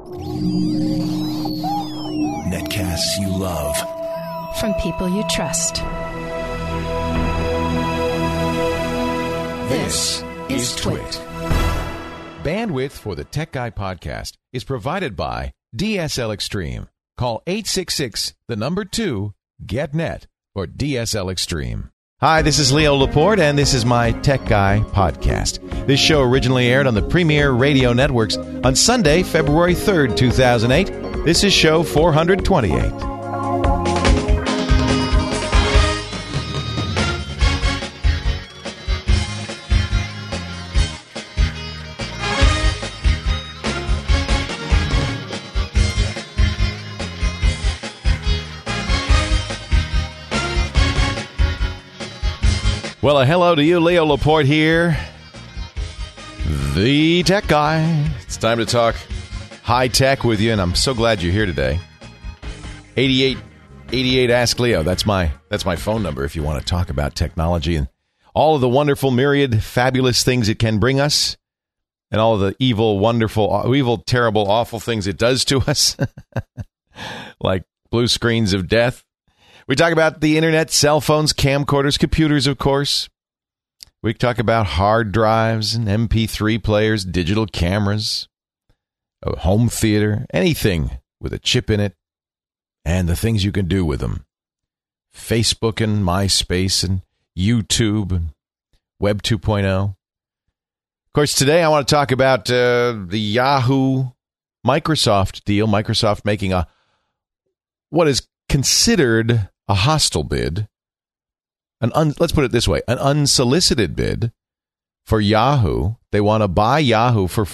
Netcasts you love. From people you trust. This is Twit. Bandwidth for the Tech Guy podcast is provided by DSL Extreme. Call 866-2-GET-NET or DSL Extreme. Hi, this is Leo Laporte, and this is my Tech Guy podcast. This show originally aired on the Premier Radio Networks on Sunday, February 3rd, 2008. This is show 428. Well, hello to you, Leo Laporte here, the Tech Guy. It's time to talk high tech with you, and I'm so glad you're here today. 8888 Ask Leo. That's my phone number if you want to talk about technology and all of the wonderful, myriad, fabulous things it can bring us, and all of the evil, wonderful, evil, terrible, awful things it does to us, like blue screens of death. We talk about the internet, cell phones, camcorders, computers, of course. We talk about hard drives and MP3 players, digital cameras, a home theater, anything with a chip in it, and the things you can do with them. Facebook and MySpace and YouTube and Web 2.0. Of course, today I want to talk about the Yahoo Microsoft deal. Microsoft making what is considered a hostile bid, let's put it this way, an unsolicited bid for Yahoo. They want to buy Yahoo for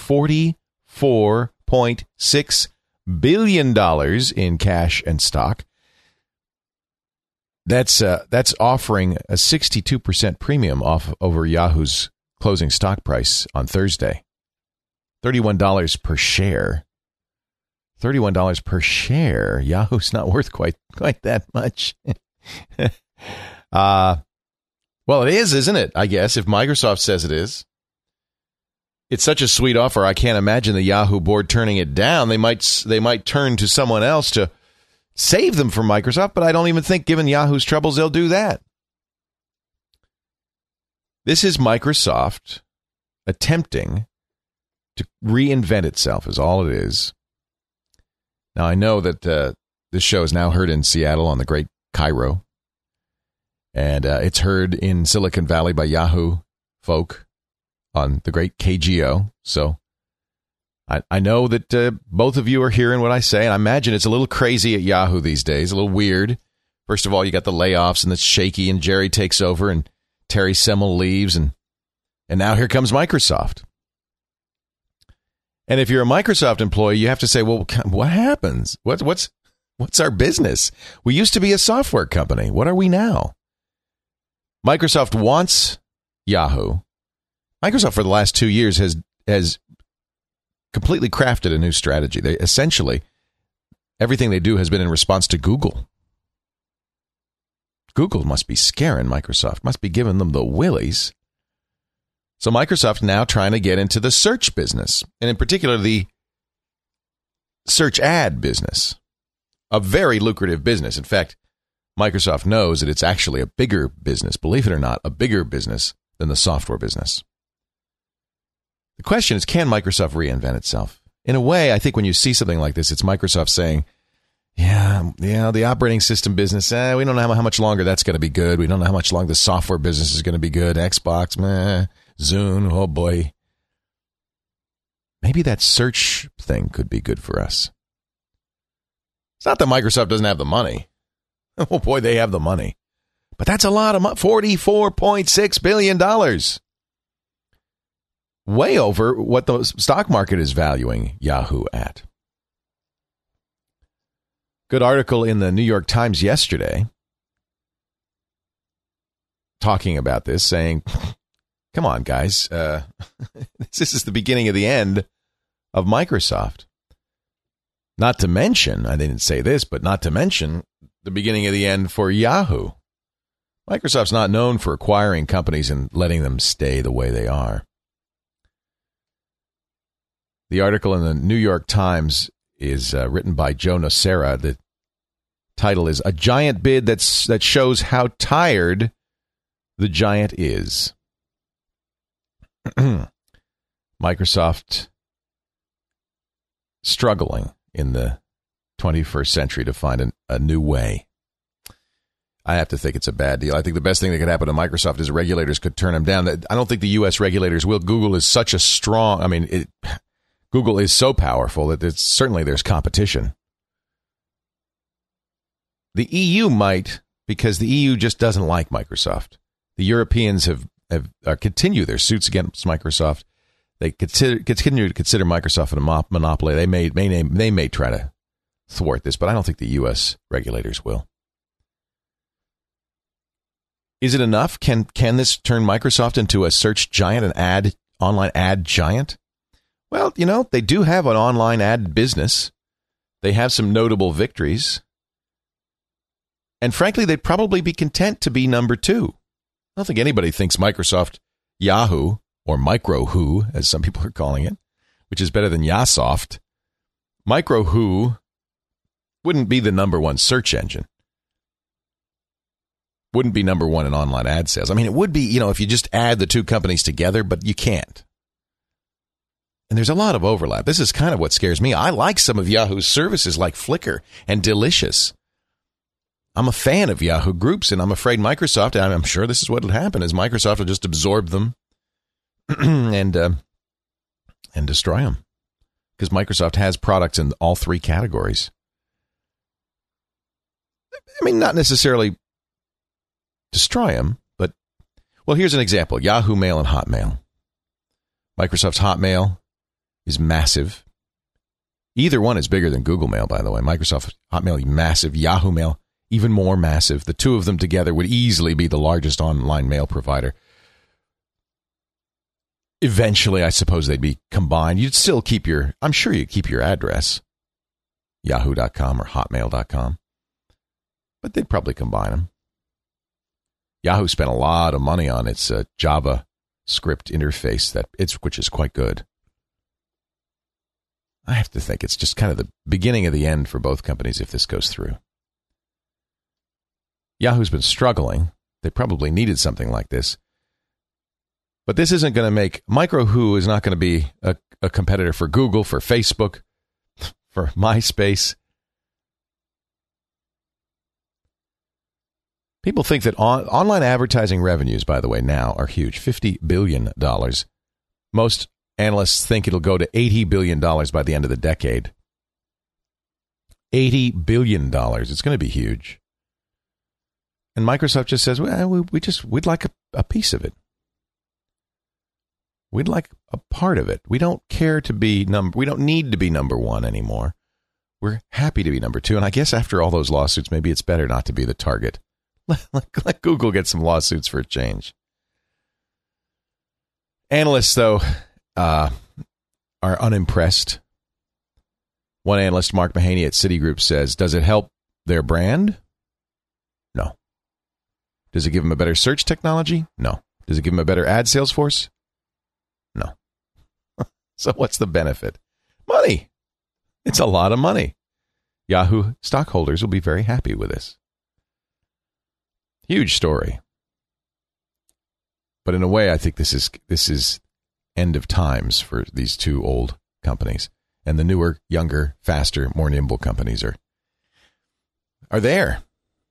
$44.6 billion in cash and stock. That's offering a 62% premium over Yahoo's closing stock price on Thursday. $31 per share. $31 per share. Yahoo's not worth quite that much. Well, it is, isn't it? I guess, if Microsoft says it is. It's such a sweet offer. I can't imagine the Yahoo board turning it down. They might turn to someone else to save them from Microsoft, but I don't even think, given Yahoo's troubles, they'll do that. This is Microsoft attempting to reinvent itself, is all it is. Now, I know that this show is now heard in Seattle on the Great Cairo, and it's heard in Silicon Valley by Yahoo folk on the Great KGO. So I know that both of you are hearing what I say, and I imagine it's a little crazy at Yahoo these days, a little weird. First of all, you got the layoffs, and it's shaky, and Jerry takes over, and Terry Semel leaves, and now here comes Microsoft. And if you're a Microsoft employee, you have to say, well, what happens? What's our business? We used to be a software company. What are we now? Microsoft wants Yahoo. Microsoft, for the last 2 years, has completely crafted a new strategy. They essentially, everything they do has been in response to Google. Google must be scaring Microsoft, must be giving them the willies. So Microsoft now trying to get into the search business, and in particular the search ad business, a very lucrative business. In fact, Microsoft knows that it's actually a bigger business, believe it or not, a bigger business than the software business. The question is, can Microsoft reinvent itself? In a way, I think when you see something like this, it's Microsoft saying, yeah, the operating system business, we don't know how much longer that's going to be good. We don't know how much longer the software business is going to be good. Xbox, meh. Zune, oh boy. Maybe that search thing could be good for us. It's not that Microsoft doesn't have the money. Oh boy, they have the money. But that's a lot of money. $44.6 billion. Way over what the stock market is valuing Yahoo at. Good article in the New York Times yesterday talking about this, saying, come on, guys. This is the beginning of the end of Microsoft. Not to mention, I didn't say this, but not to mention the beginning of the end for Yahoo. Microsoft's not known for acquiring companies and letting them stay the way they are. The article in the New York Times is written by Joe Nocera. The title is A Giant Bid that Shows How Tired the Giant Is. Microsoft struggling in the 21st century to find a new way. I have to think it's a bad deal. I think the best thing that could happen to Microsoft is regulators could turn them down. I don't think the U.S. regulators will. Google is such a strong... Google is so powerful that there's competition. The EU might, because the EU just doesn't like Microsoft. The Europeans have continue their suits against Microsoft. They continue to consider Microsoft a monopoly. They may try to thwart this, but I don't think the U.S. regulators will. Is it enough? Can this turn Microsoft into a search giant, an online ad giant? Well, they do have an online ad business. They have some notable victories. And frankly, they'd probably be content to be number 2. I don't think anybody thinks Microsoft Yahoo, or Micro-Who, as some people are calling it, which is better than Yasoft. Micro-Who wouldn't be the number 1 search engine. Wouldn't be number 1 in online ad sales. I mean, it would be, if you just add the two companies together, but you can't. And there's a lot of overlap. This is kind of what scares me. I like some of Yahoo's services like Flickr and Delicious. I'm a fan of Yahoo groups, and I'm afraid Microsoft, and I'm sure this is what will happen, is Microsoft will just absorb them and destroy them. Because Microsoft has products in all 3 categories. I mean, not necessarily destroy them, but, well, here's an example. Yahoo Mail and Hotmail. Microsoft's Hotmail is massive. Either one is bigger than Google Mail, by the way. Microsoft Hotmail, massive. Yahoo Mail, even more massive. The two of them together would easily be the largest online mail provider. Eventually, I suppose they'd be combined. You'd still keep I'm sure you'd keep your address, yahoo.com or hotmail.com. But they'd probably combine them. Yahoo spent a lot of money on its JavaScript interface, which is quite good. I have to think it's just kind of the beginning of the end for both companies if this goes through. Yahoo's been struggling. They probably needed something like this. But this isn't going to make... Micro-Who is not going to be a competitor for Google, for Facebook, for MySpace. People think that online advertising revenues, by the way, now are huge. $50 billion. Most analysts think it'll go to $80 billion by the end of the decade. $80 billion. It's going to be huge. And Microsoft just says, well, we'd like a piece of it. We'd like a part of it. We don't care to be we don't need to be number 1 anymore. We're happy to be number 2. And I guess after all those lawsuits, maybe it's better not to be the target. Let Google get some lawsuits for a change. Analysts, though, are unimpressed. One analyst, Mark Mahaney at Citigroup, says, does it help their brand? No. Does it give them a better search technology? No. Does it give them a better ad sales force? No. So what's the benefit? Money. It's a lot of money. Yahoo stockholders will be very happy with this. Huge story. But in a way, I think this is end of times for these two old companies. And the newer, younger, faster, more nimble companies are there.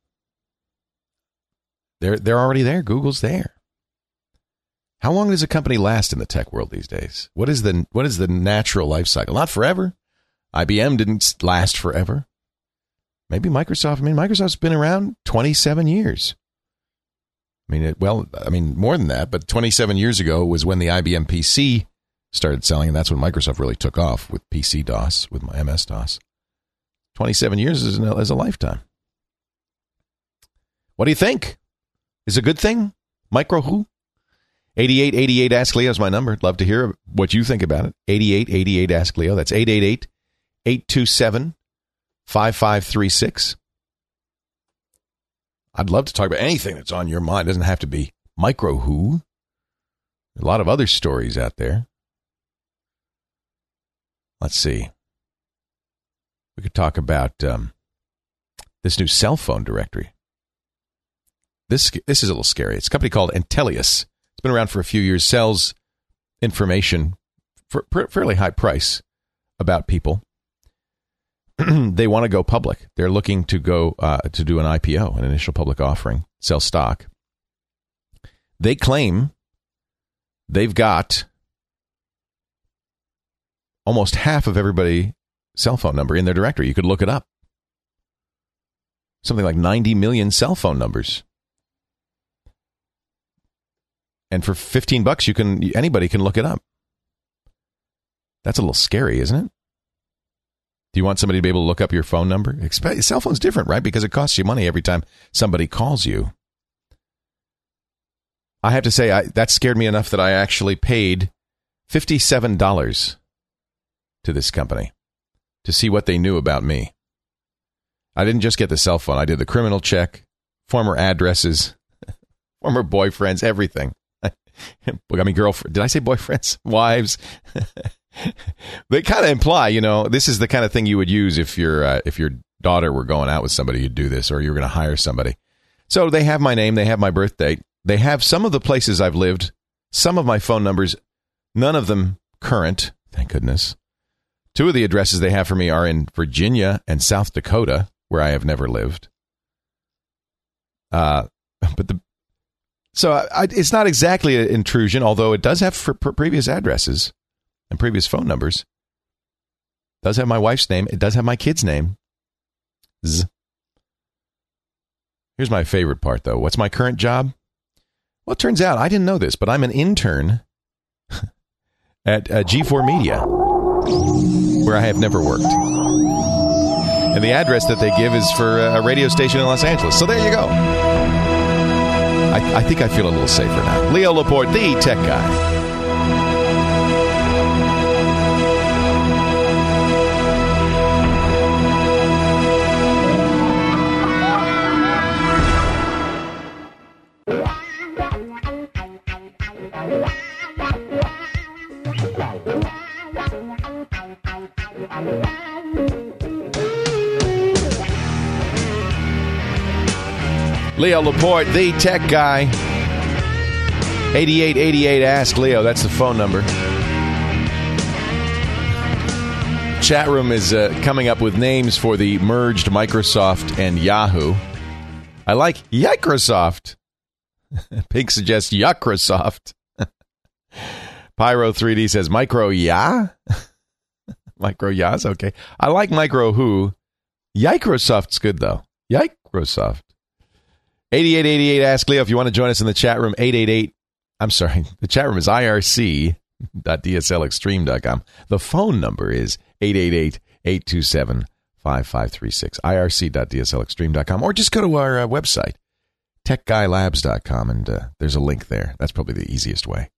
They're already there. Google's there. How long does a company last in the tech world these days? What is the natural life cycle? Not forever. IBM didn't last forever. Maybe Microsoft. Microsoft's been around 27 years. More than that, but 27 years ago was when the IBM PC started selling, and that's when Microsoft really took off with PC-DOS, with my MS-DOS. 27 years is a lifetime. What do you think? Is it a good thing? Micro-Who? 8888 Ask Leo is my number. I'd love to hear what you think about it. 8888 Ask Leo. That's 888-827-5536. I'd love to talk about anything that's on your mind. It doesn't have to be Micro-Who. A lot of other stories out there. Let's see. We could talk about this new cell phone directory. This is a little scary. It's a company called Intellius. It's been around for a few years, sells information for fairly high price about people. They want to go public. They're looking to go to do an IPO, an initial public offering, sell stock. They claim they've got almost half of everybody's cell phone number in their directory. You could look it up. Something like 90 million cell phone numbers. And for $15, anybody can look it up. That's a little scary, isn't it? Do you want somebody to be able to look up your phone number? Cell phone's different, right? Because it costs you money every time somebody calls you. I have to say, that scared me enough that I actually paid $57 to this company to see what they knew about me. I didn't just get the cell phone. I did the criminal check, former addresses, former boyfriends, everything. I mean, girlfriend. Did I say boyfriends? Wives? They kind of imply, this is the kind of thing you would use if your daughter were going out with somebody, you'd do this, or you were going to hire somebody. So they have my name, they have my birth date, they have some of the places I've lived, some of my phone numbers, none of them current, thank goodness. 2 of the addresses they have for me are in Virginia and South Dakota, where I have never lived. It's not exactly an intrusion, although it does have previous addresses and previous phone numbers. It does have my wife's name. It does have my kid's name. Here's my favorite part, though. What's my current job? Well, it turns out, I didn't know this, but I'm an intern at G4 Media, where I have never worked. And the address that they give is for a radio station in Los Angeles. So there you go. I think I feel a little safer now. Leo Laporte, the tech guy. Leo Laporte, the tech guy. 8888 Ask Leo. That's the phone number. Chat room is coming up with names for the merged Microsoft and Yahoo. I like Microsoft. Pink suggests Yuckrosoft. Pyro 3D says Micro Ya. Micro Ya's okay. I like Micro Who. Microsoft's good though. Microsoft. 8888 Ask Leo. If you want to join us in the chat room, 888. I'm sorry. The chat room is irc.dslextreme.com. The phone number is 888-827-5536. irc.dslextreme.com. Or just go to our website, techguylabs.com, and there's a link there. That's probably the easiest way.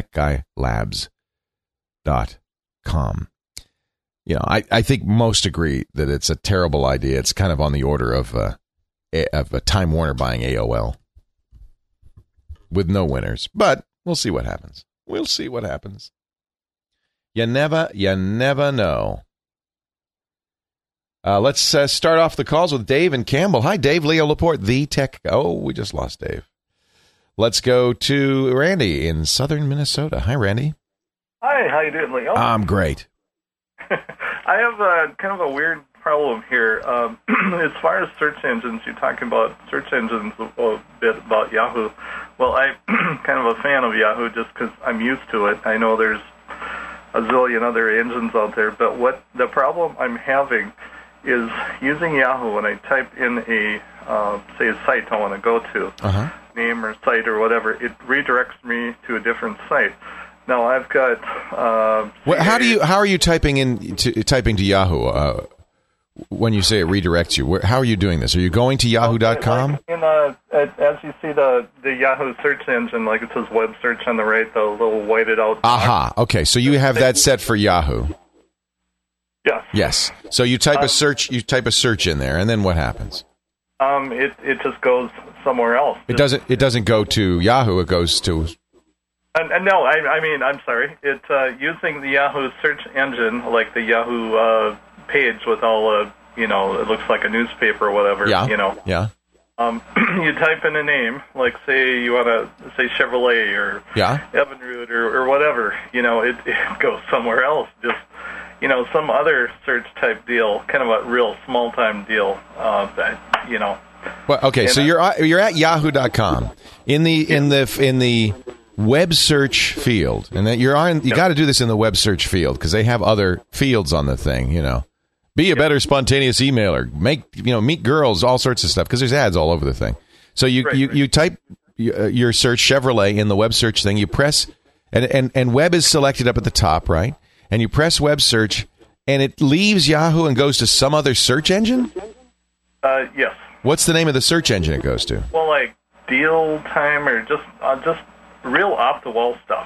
techguylabs.com. I think most agree that it's a terrible idea. It's kind of on the order of Time Warner buying AOL with no winners, but we'll see what happens. We'll see what happens. You never know. Let's start off the calls with Dave and Campbell. Hi, Dave. Leo Laporte, the tech. Oh, we just lost Dave. Let's go to Randy in southern Minnesota. Hi, Randy. Hi, how you doing, Leo? I'm great. I have kind of a weird problem here. As far as search engines, you're talking about search engines a bit about Yahoo. Well, I'm kind of a fan of Yahoo just because I'm used to it. I know there's a zillion other engines out there, but what the problem I'm having is using Yahoo when I type in a site I want to go to, name or site or whatever, it redirects me to a different site. Now I've got. How are you typing to Yahoo? When you say it redirects you, how are you doing this? Are you going to yahoo.com? As you see the Yahoo search engine, like it says web search on the right, the little whited out. Aha. Okay, so you have that set for Yahoo. Yes. Yes. So you type a search. You type a search in there, and then what happens? It just goes somewhere else. It doesn't go to Yahoo. It goes to. No, I mean, I'm sorry. It's using the Yahoo search engine, like the Yahoo page with all it looks like a newspaper or whatever. Yeah. You type in a name, like say you want to say Chevrolet or Evinrude or whatever. It goes somewhere else. Just some other search type deal, kind of a real small time deal. Well, okay, so you're at Yahoo.com in the web search field, and that you got to do this in the web search field because they have other fields on the thing. Be a better spontaneous emailer. Meet girls, all sorts of stuff because there's ads all over the thing. So you type your search Chevrolet in the web search thing. You press and web is selected up at the top, right? And you press web search, and it leaves Yahoo and goes to some other search engine. Yes. What's the name of the search engine it goes to? Well, like Deal Time or just real off the wall stuff.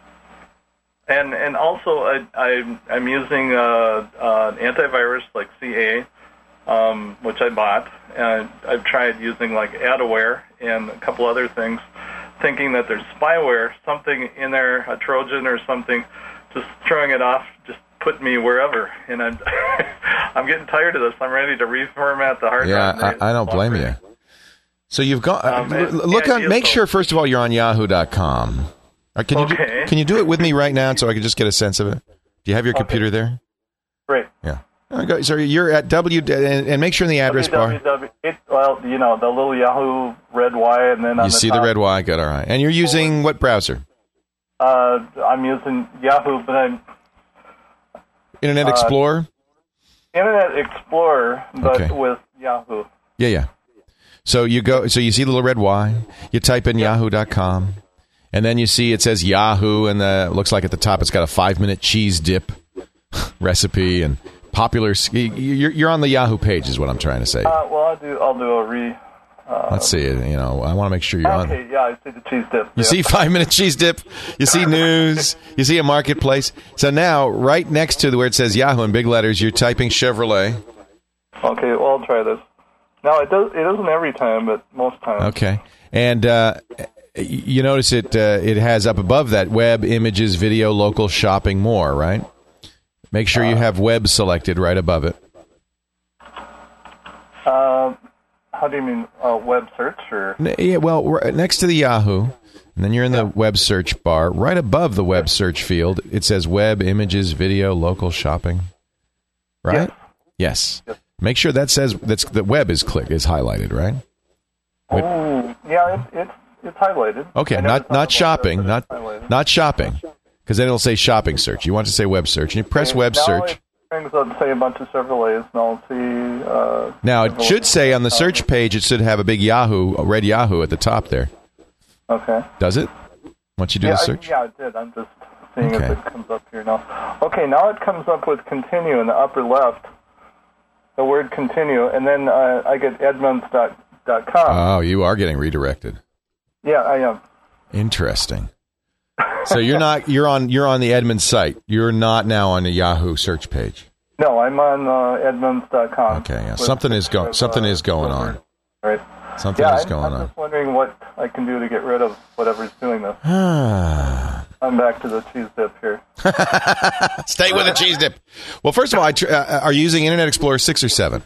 And also I'm using an antivirus like CA, which I bought, and I've tried using like Adaware and a couple other things, thinking that there's spyware, something in there, a Trojan or something, just throwing it off, just put me wherever. And I'm I'm getting tired of this. I'm ready to reformat the hard drive. Yeah, I don't blame you. So you've got make sure first of all you're on Yahoo.com. Can you do it with me right now so I can just get a sense of it? Do you have your computer there? Right. Yeah. So you're at and make sure in the address bar. The little Yahoo red Y, and then you see the red Y. Good. All right. And you're using what browser? I'm using Yahoo, but I'm Internet Explorer. Internet Explorer, but with Yahoo. Yeah. So you see the little red Y. You type in Yahoo.com. And then you see it says Yahoo, and it looks like at the top it's got a 5-minute cheese dip recipe and popular. You're on the Yahoo page, is what I'm trying to say. I'll do a let's see. I want to make sure you're on. Okay, yeah, I see the cheese dip. You see 5-minute cheese dip. You see news. You see a marketplace. So now, right next to where it says Yahoo in big letters, you're typing Chevrolet. Okay, well, I'll try this. Now it doesn't every time, but most times. Okay, and. You notice it has up above that web, images, video, local, shopping, more, right? Make sure you have web selected right above it. How do you mean web search? Or? Yeah, well, next to the Yahoo, and then you're in the web search bar. Right above the web search field, it says web, images, video, local, shopping. Right? Yes. Make sure that says the web is highlighted, right? Oh, yeah, it's highlighted. Okay, not shopping, not shopping, because then it'll say shopping search. You want to say web search, and you press web search. It brings up, say, a bunch of Chevrolets, and I'll see. Now it should say on the search page, it should have a big Yahoo, a red Yahoo at the top there. Okay. Does it? Once you do the search? Yeah, it did. I'm just seeing if it comes up here now. Okay, now it comes up with continue in the upper left. The word continue, and then I get Edmunds.com. Oh, you are getting redirected. Yeah, I am. Interesting. So you're on the Edmunds site. You're not now on the Yahoo search page. No, I'm on Edmunds.com. Okay, yeah. Something is going on. Right. Something is going on. I'm just wondering what I can do to get rid of whatever's doing this. I'm back to the cheese dip here. Stay with the cheese dip. Well, first of all, are you using Internet Explorer 6 or 7?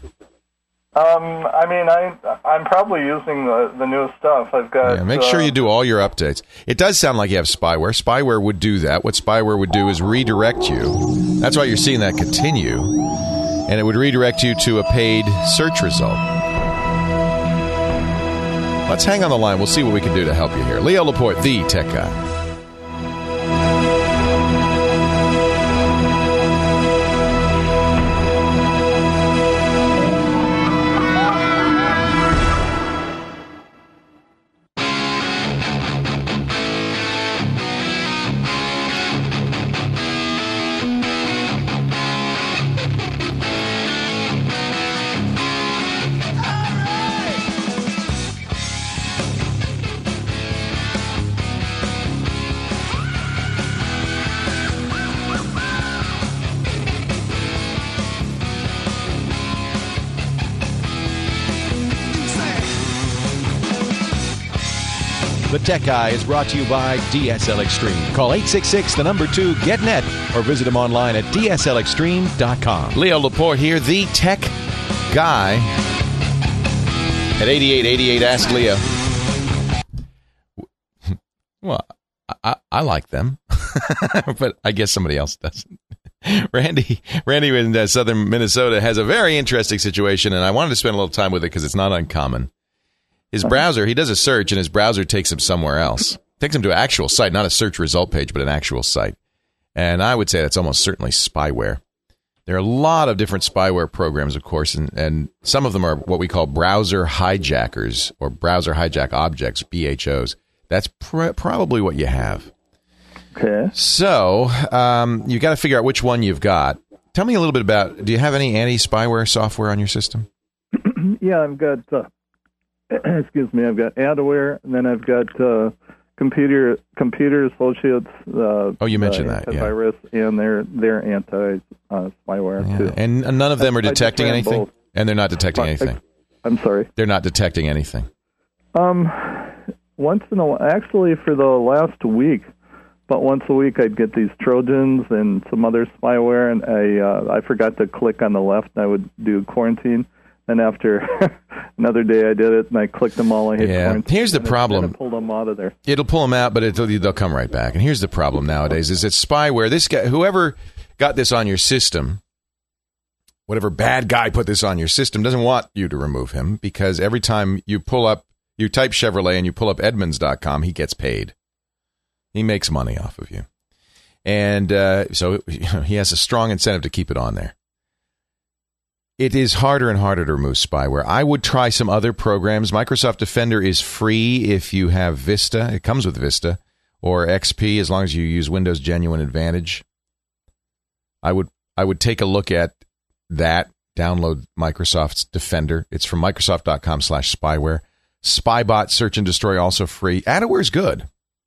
I'm probably using the newest stuff. I've got. Yeah, make sure you do all your updates. It does sound like you have spyware. Spyware would do that. What spyware would do is redirect you. That's why you're seeing that continue, and it would redirect you to a paid search result. Let's hang on the line. We'll see what we can do to help you here. Leo Laporte, the Tech Guy. The Tech Guy is brought to you by DSL Extreme. Call 866-2-GET-NET or visit them online at DSLExtreme.com. Leo Laporte here, the Tech Guy. At 8888, Ask Leo. Well, I like them, but I guess somebody else doesn't. Randy in southern Minnesota has a very interesting situation, and I wanted to spend a little time with it because it's not uncommon. His browser, he does a search, and his browser takes him somewhere else. Takes him to an actual site, not a search result page, but an actual site. And I would say that's almost certainly spyware. There are a lot of different spyware programs, of course, and some of them are what we call browser hijackers or browser hijack objects, BHOs. That's probably what you have. Okay. So you got to figure out which one you've got. Tell me a little bit about, do you have any anti-spyware software on your system? Yeah, I've got, I've got Adware, and then I've got Computer Associates. You mentioned that, antivirus, yeah. And their anti-spyware, too. And none of them are detecting anything? Both. And they're not detecting anything? I'm sorry? They're not detecting anything? Once in a while, actually for the last week, but once a week I'd get these Trojans and some other spyware, and I forgot to click on the left, and I would do quarantine. And after another day I did it, and I clicked them all. I hit quarantine. Here's the problem. It pulled them out of there. It'll pull them out, but they'll come right back. And here's the problem nowadays is it's spyware. This guy, whoever got this on your system, whatever bad guy put this on your system, doesn't want you to remove him, because every time you type Chevrolet and you pull up Edmunds.com, he gets paid. He makes money off of you. And so he has a strong incentive to keep it on there. It is harder and harder to remove spyware. I would try some other programs. Microsoft Defender is free if you have Vista. It comes with Vista or XP as long as you use Windows Genuine Advantage. I would take a look at that. Download Microsoft's Defender. It's from Microsoft.com/spyware. Spybot Search and Destroy also free. Adware is good.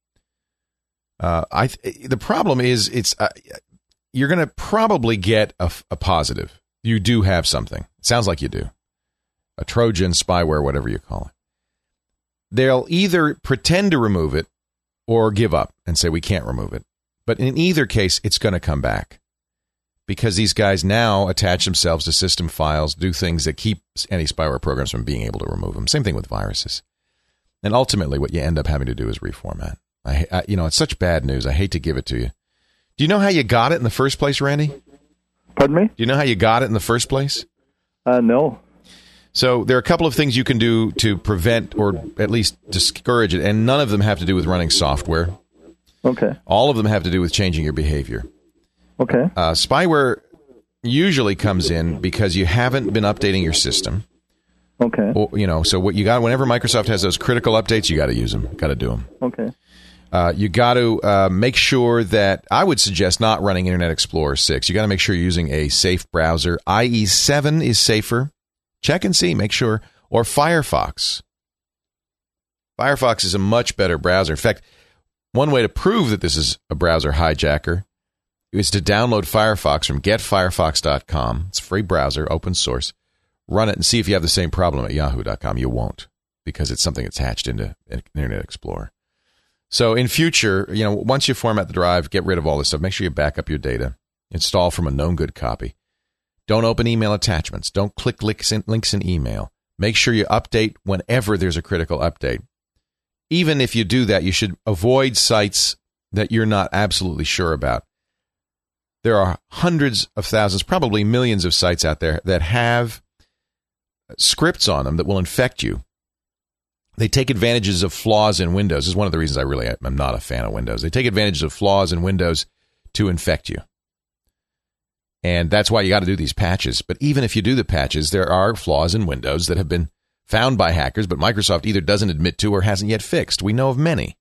The problem is you're going to probably get a positive. You do have something. It sounds like you do. A Trojan, spyware, whatever you call it. They'll either pretend to remove it or give up and say we can't remove it. But in either case, it's going to come back. Because these guys now attach themselves to system files, do things that keep anti-spyware programs from being able to remove them. Same thing with viruses. And ultimately, what you end up having to do is reformat. It's such bad news. I hate to give it to you. Do you know how you got it in the first place, Randy? Pardon me? Do you know how you got it in the first place? No. So there are a couple of things you can do to prevent or at least discourage it, and none of them have to do with running software. Okay. All of them have to do with changing your behavior. Okay. Spyware usually comes in because you haven't been updating your system. Okay. So what you got, whenever Microsoft has those critical updates, you got to use them. Got to do them. Okay. You got to make sure that, I would suggest not running Internet Explorer 6. You got to make sure you're using a safe browser. IE 7 is safer. Check and see, make sure. Or Firefox. Firefox is a much better browser. In fact, one way to prove that this is a browser hijacker is to download Firefox from getfirefox.com. It's a free browser, open source. Run it and see if you have the same problem at yahoo.com. You won't, because it's something that's hatched into Internet Explorer. So in future, once you format the drive, get rid of all this stuff. Make sure you back up your data. Install from a known good copy. Don't open email attachments. Don't click links in email. Make sure you update whenever there's a critical update. Even if you do that, you should avoid sites that you're not absolutely sure about. There are hundreds of thousands, probably millions of sites out there that have scripts on them that will infect you. They take advantages of flaws in Windows. This is one of the reasons I'm not a fan of Windows. They take advantage of flaws in Windows to infect you. And that's why you got to do these patches. But even if you do the patches, there are flaws in Windows that have been found by hackers, but Microsoft either doesn't admit to or hasn't yet fixed. We know of many.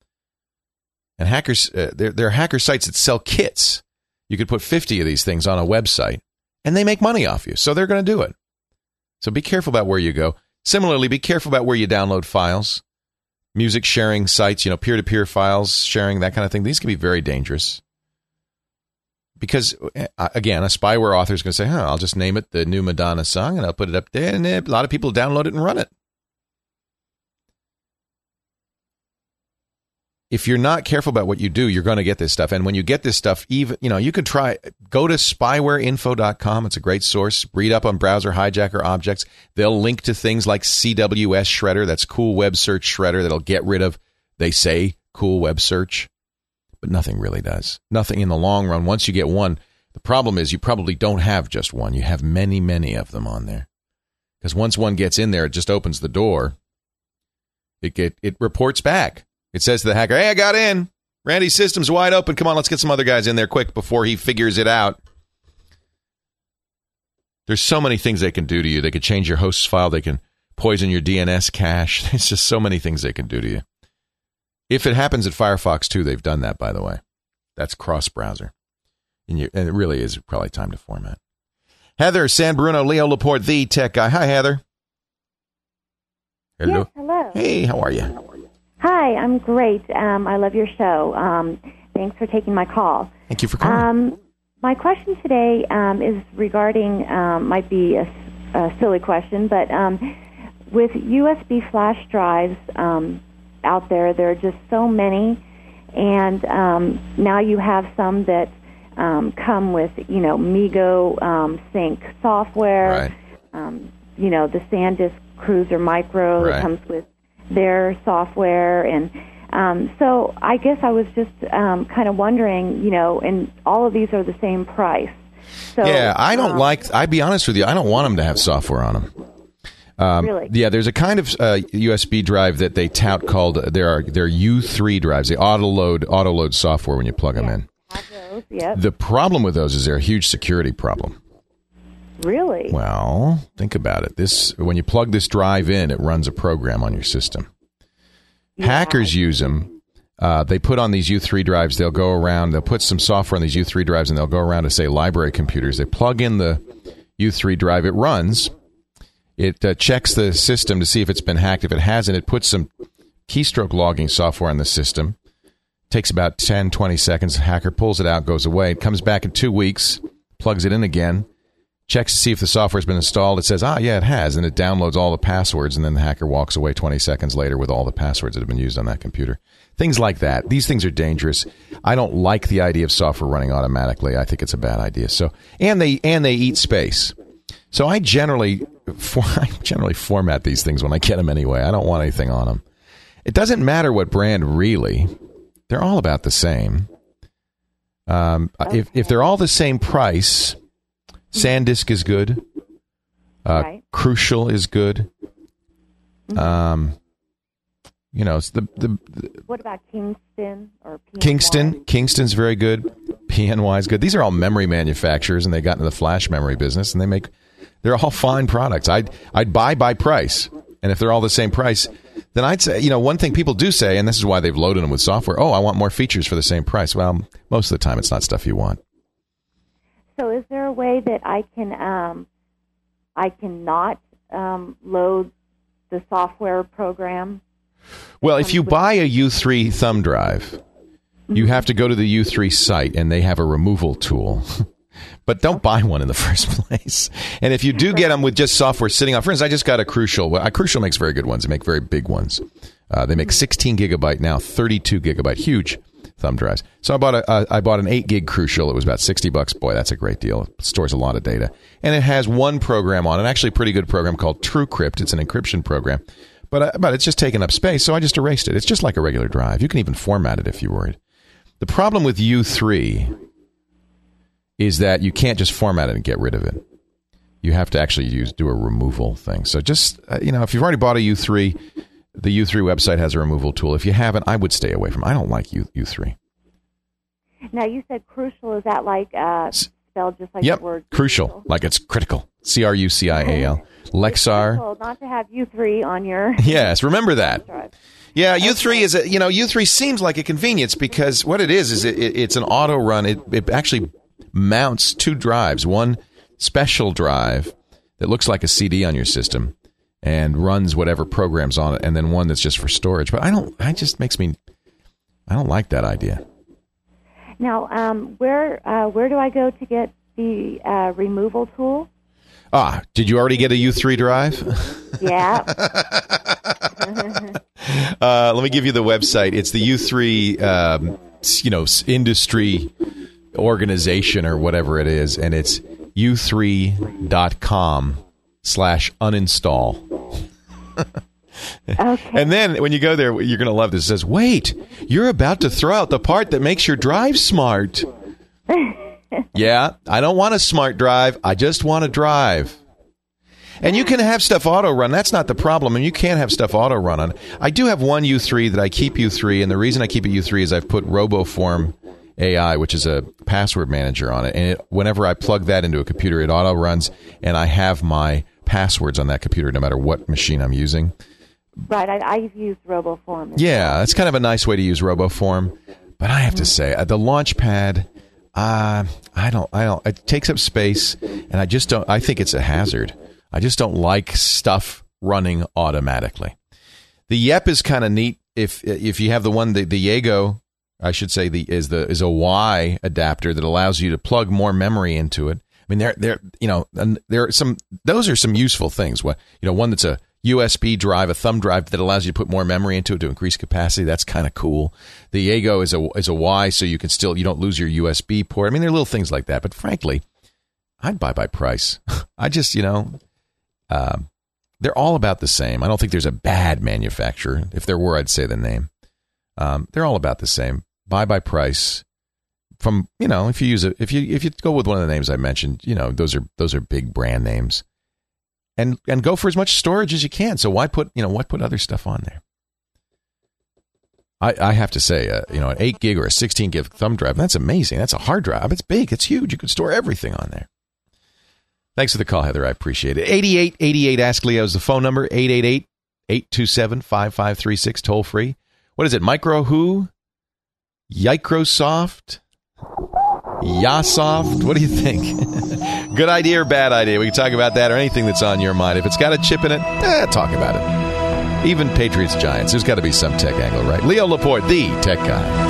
And hackers, there are hacker sites that sell kits. You could put 50 of these things on a website, and they make money off you. So they're going to do it. So be careful about where you go. Similarly, be careful about where you download files. Music sharing sites, peer-to-peer files, sharing, that kind of thing. These can be very dangerous. Because, again, a spyware author is going to say, I'll just name it the new Madonna song, and I'll put it up there, and a lot of people download it and run it. if you're not careful about what you do, you're going to get this stuff. And when you get this stuff, even, you can go to spywareinfo.com. It's a great source. Read up on browser hijacker objects. They'll link to things like CWS Shredder. That's Cool Web Search Shredder that'll get rid of, they say, Cool Web Search. But nothing really does. Nothing in the long run. Once you get one, the problem is you probably don't have just one. You have many, many of them on there. Because once one gets in there, it just opens the door. It reports back. It says to the hacker, hey, I got in. Randy's system's wide open. Come on, let's get some other guys in there quick before he figures it out. There's so many things they can do to you. They could change your host file. They can poison your DNS cache. There's just so many things they can do to you. If it happens at Firefox, too, they've done that, by the way. That's cross-browser. And it really is probably time to format. Heather, San Bruno, Leo Laporte, the tech guy. Hi, Heather. Hello. Yes, hello. Hey, how are you? Hi, I'm great. I love your show. Thanks for taking my call. Thank you for calling. My question today is regarding, might be a silly question, but with USB flash drives out there are just so many, and now you have some that come with, MeeGo Sync software, right. The SanDisk Cruiser Micro that comes with their software, and so I guess I was just kind of wondering, and all of these are the same price. So, yeah, I don't I'd be honest with you, I don't want them to have software on them. Really? Yeah, there's a kind of USB drive that they tout called, they're U3 drives, the auto-load software when you plug them in. Yep. The problem with those is they're a huge security problem. Really? Well, think about it. When you plug this drive in, it runs a program on your system. Yeah. Hackers use them. They put on these U3 drives. They'll go around. They'll put some software on these U3 drives, and they'll go around to, say, library computers. They plug in the U3 drive. It runs. It checks the system to see if it's been hacked. If it hasn't, it puts some keystroke logging software on the system. Takes about 10, 20 seconds. The hacker pulls it out, goes away. It comes back in 2 weeks, plugs it in again, checks to see if the software's been installed. It says, yeah, it has. And it downloads all the passwords, and then the hacker walks away 20 seconds later with all the passwords that have been used on that computer. Things like that. These things are dangerous. I don't like the idea of software running automatically. I think it's a bad idea. So, and they eat space. So I generally format these things when I get them anyway. I don't want anything on them. It doesn't matter what brand really. They're all about the same. If they're all the same price, SanDisk is good. Right. Crucial is good. It's the what about Kingston or PNY? Kingston's very good. PNY is good. These are all memory manufacturers, and they got into the flash memory business, and they're all fine products. I'd buy by price, and if they're all the same price, then I'd say, one thing people do say, and this is why they've loaded them with software, I want more features for the same price. Well, most of the time it's not stuff you want. So is there a way that I cannot load the software program? Well, if you buy a U3 thumb drive, you have to go to the U3 site, and they have a removal tool. But don't buy one in the first place. And if you do get them with just software sitting on, for instance, I just got a Crucial. Crucial makes very good ones. They make very big ones. They make 16 gigabyte now, 32 gigabyte, huge thumb drives. So I bought an 8 gig Crucial. It was about $60. Boy, that's a great deal. It stores a lot of data. And it has one program on it, actually a pretty good program called TrueCrypt. It's an encryption program. But it's just taking up space, so I just erased it. It's just like a regular drive. You can even format it if you're worried. The problem with U3 is that you can't just format it and get rid of it. You have to actually do a removal thing. So just, if you've already bought a U3, the U3 website has a removal tool. If you haven't, I would stay away from it. I don't like U3. Now, you said Crucial. Is that like spelled just like the word Crucial, like it's critical. CRUCIAL. Lexar. It's not to have U3 on your... Yes, remember that. Yeah, U3 is U3 seems like a convenience because what it is it's an auto run. It actually mounts two drives, one special drive that looks like a CD on your system and runs whatever programs on it, and then one that's just for storage. But I don't like that idea. Now, where do I go to get the removal tool? Did you already get a U3 drive? Yeah. Let me give you the website. It's the U3, industry organization or whatever it is, and it's u3.com/uninstall. Okay. And then when you go there, you're going to love this. It says, wait, you're about to throw out the part that makes your drive smart. Yeah, I don't want a smart drive. I just want to drive. And you can have stuff auto run. That's not the problem. And you can have stuff auto run on. I do have one U3 that I keep U3. And the reason I keep it U3 is I've put RoboForm AI, which is a password manager on it. And whenever I plug that into a computer, it auto runs. And I have my passwords on that computer no matter what machine I'm using. Right, I've used RoboForm. Yeah, that's kind of a nice way to use RoboForm. But I have to say, the Launchpad, I don't. It takes up space, and I just don't. I think it's a hazard. I just don't like stuff running automatically. The Yep is kind of neat if you have the one the Yago, I should say, is a Y adapter that allows you to plug more memory into it. I mean, there are some. Those are some useful things. One that's a USB drive, a thumb drive that allows you to put more memory into it to increase capacity. That's kind of cool. The Yago is a Y, so you don't lose your USB port. I mean, there are little things like that. But frankly, I'd buy by price. I just, they're all about the same. I don't think there's a bad manufacturer. If there were, I'd say the name. They're all about the same. Buy by price. From if you use it, if you go with one of the names I mentioned, those are big brand names. And go for as much storage as you can. So why put other stuff on there? I have to say, an 8 gig or a 16 gig thumb drive, that's amazing. That's a hard drive. It's big. It's huge. You can store everything on there. Thanks for the call, Heather. I appreciate it. 8888 Ask Leo is the phone number. 888-827-5536, toll free. What is it? Micro who? Microsoft? Yasoft? What do you think? Good idea or bad idea? We can talk about that or anything that's on your mind. If it's got a chip in it, talk about it. Even Patriots Giants. There's got to be some tech angle, right? Leo Laporte, the tech guy.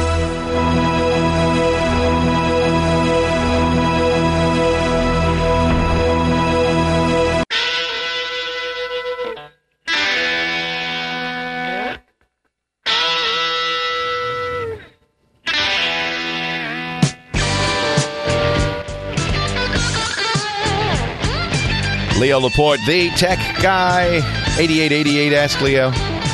Leo Laporte, the tech guy. 8888 Ask Leo.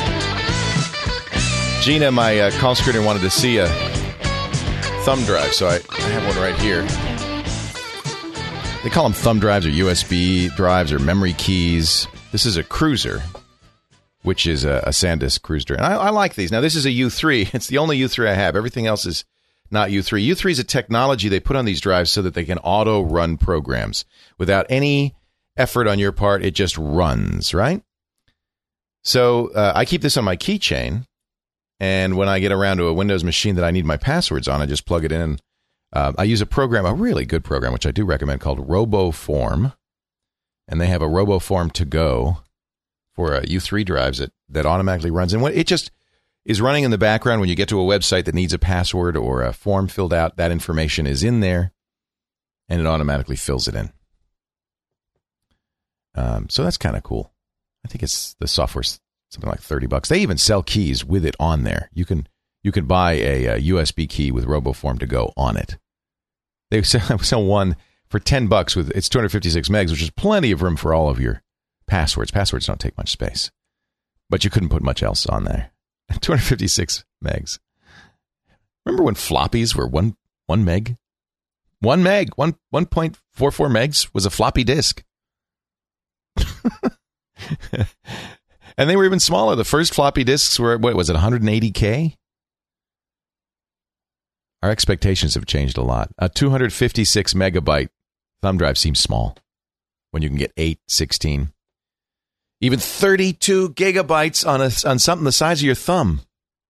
Gina, my call screener, wanted to see a thumb drive, so I have one right here. They call them thumb drives or USB drives or memory keys. This is a Cruiser, which is a SanDisk Cruiser. And I like these. Now, this is a U3. It's the only U3 I have. Everything else is not U3. U3 is a technology they put on these drives so that they can auto-run programs without any effort on your part. It just runs, right? So I keep this on my keychain, and when I get around to a Windows machine that I need my passwords on, I just plug it in. I use a program, a really good program, which I do recommend, called RoboForm, and they have a RoboForm to go for U3 drives that automatically runs. And it just is running in the background when you get to a website that needs a password or a form filled out. That information is in there, and it automatically fills it in. So that's kind of cool. I think the software's something like $30. They even sell keys with it on there. You can buy a USB key with RoboForm to go on it. They sell one for $10 with it's 256 megs, which is plenty of room for all of your passwords. Passwords don't take much space, but you couldn't put much else on there. 256 megs. Remember when floppies were one meg? 1 meg, 1.44 megs was a floppy disk. And they were even smaller. The first floppy disks were, what was it, 180K? Our expectations have changed a lot. A 256 megabyte thumb drive seems small when you can get 8, 16, even 32 gigabytes on something the size of your thumb.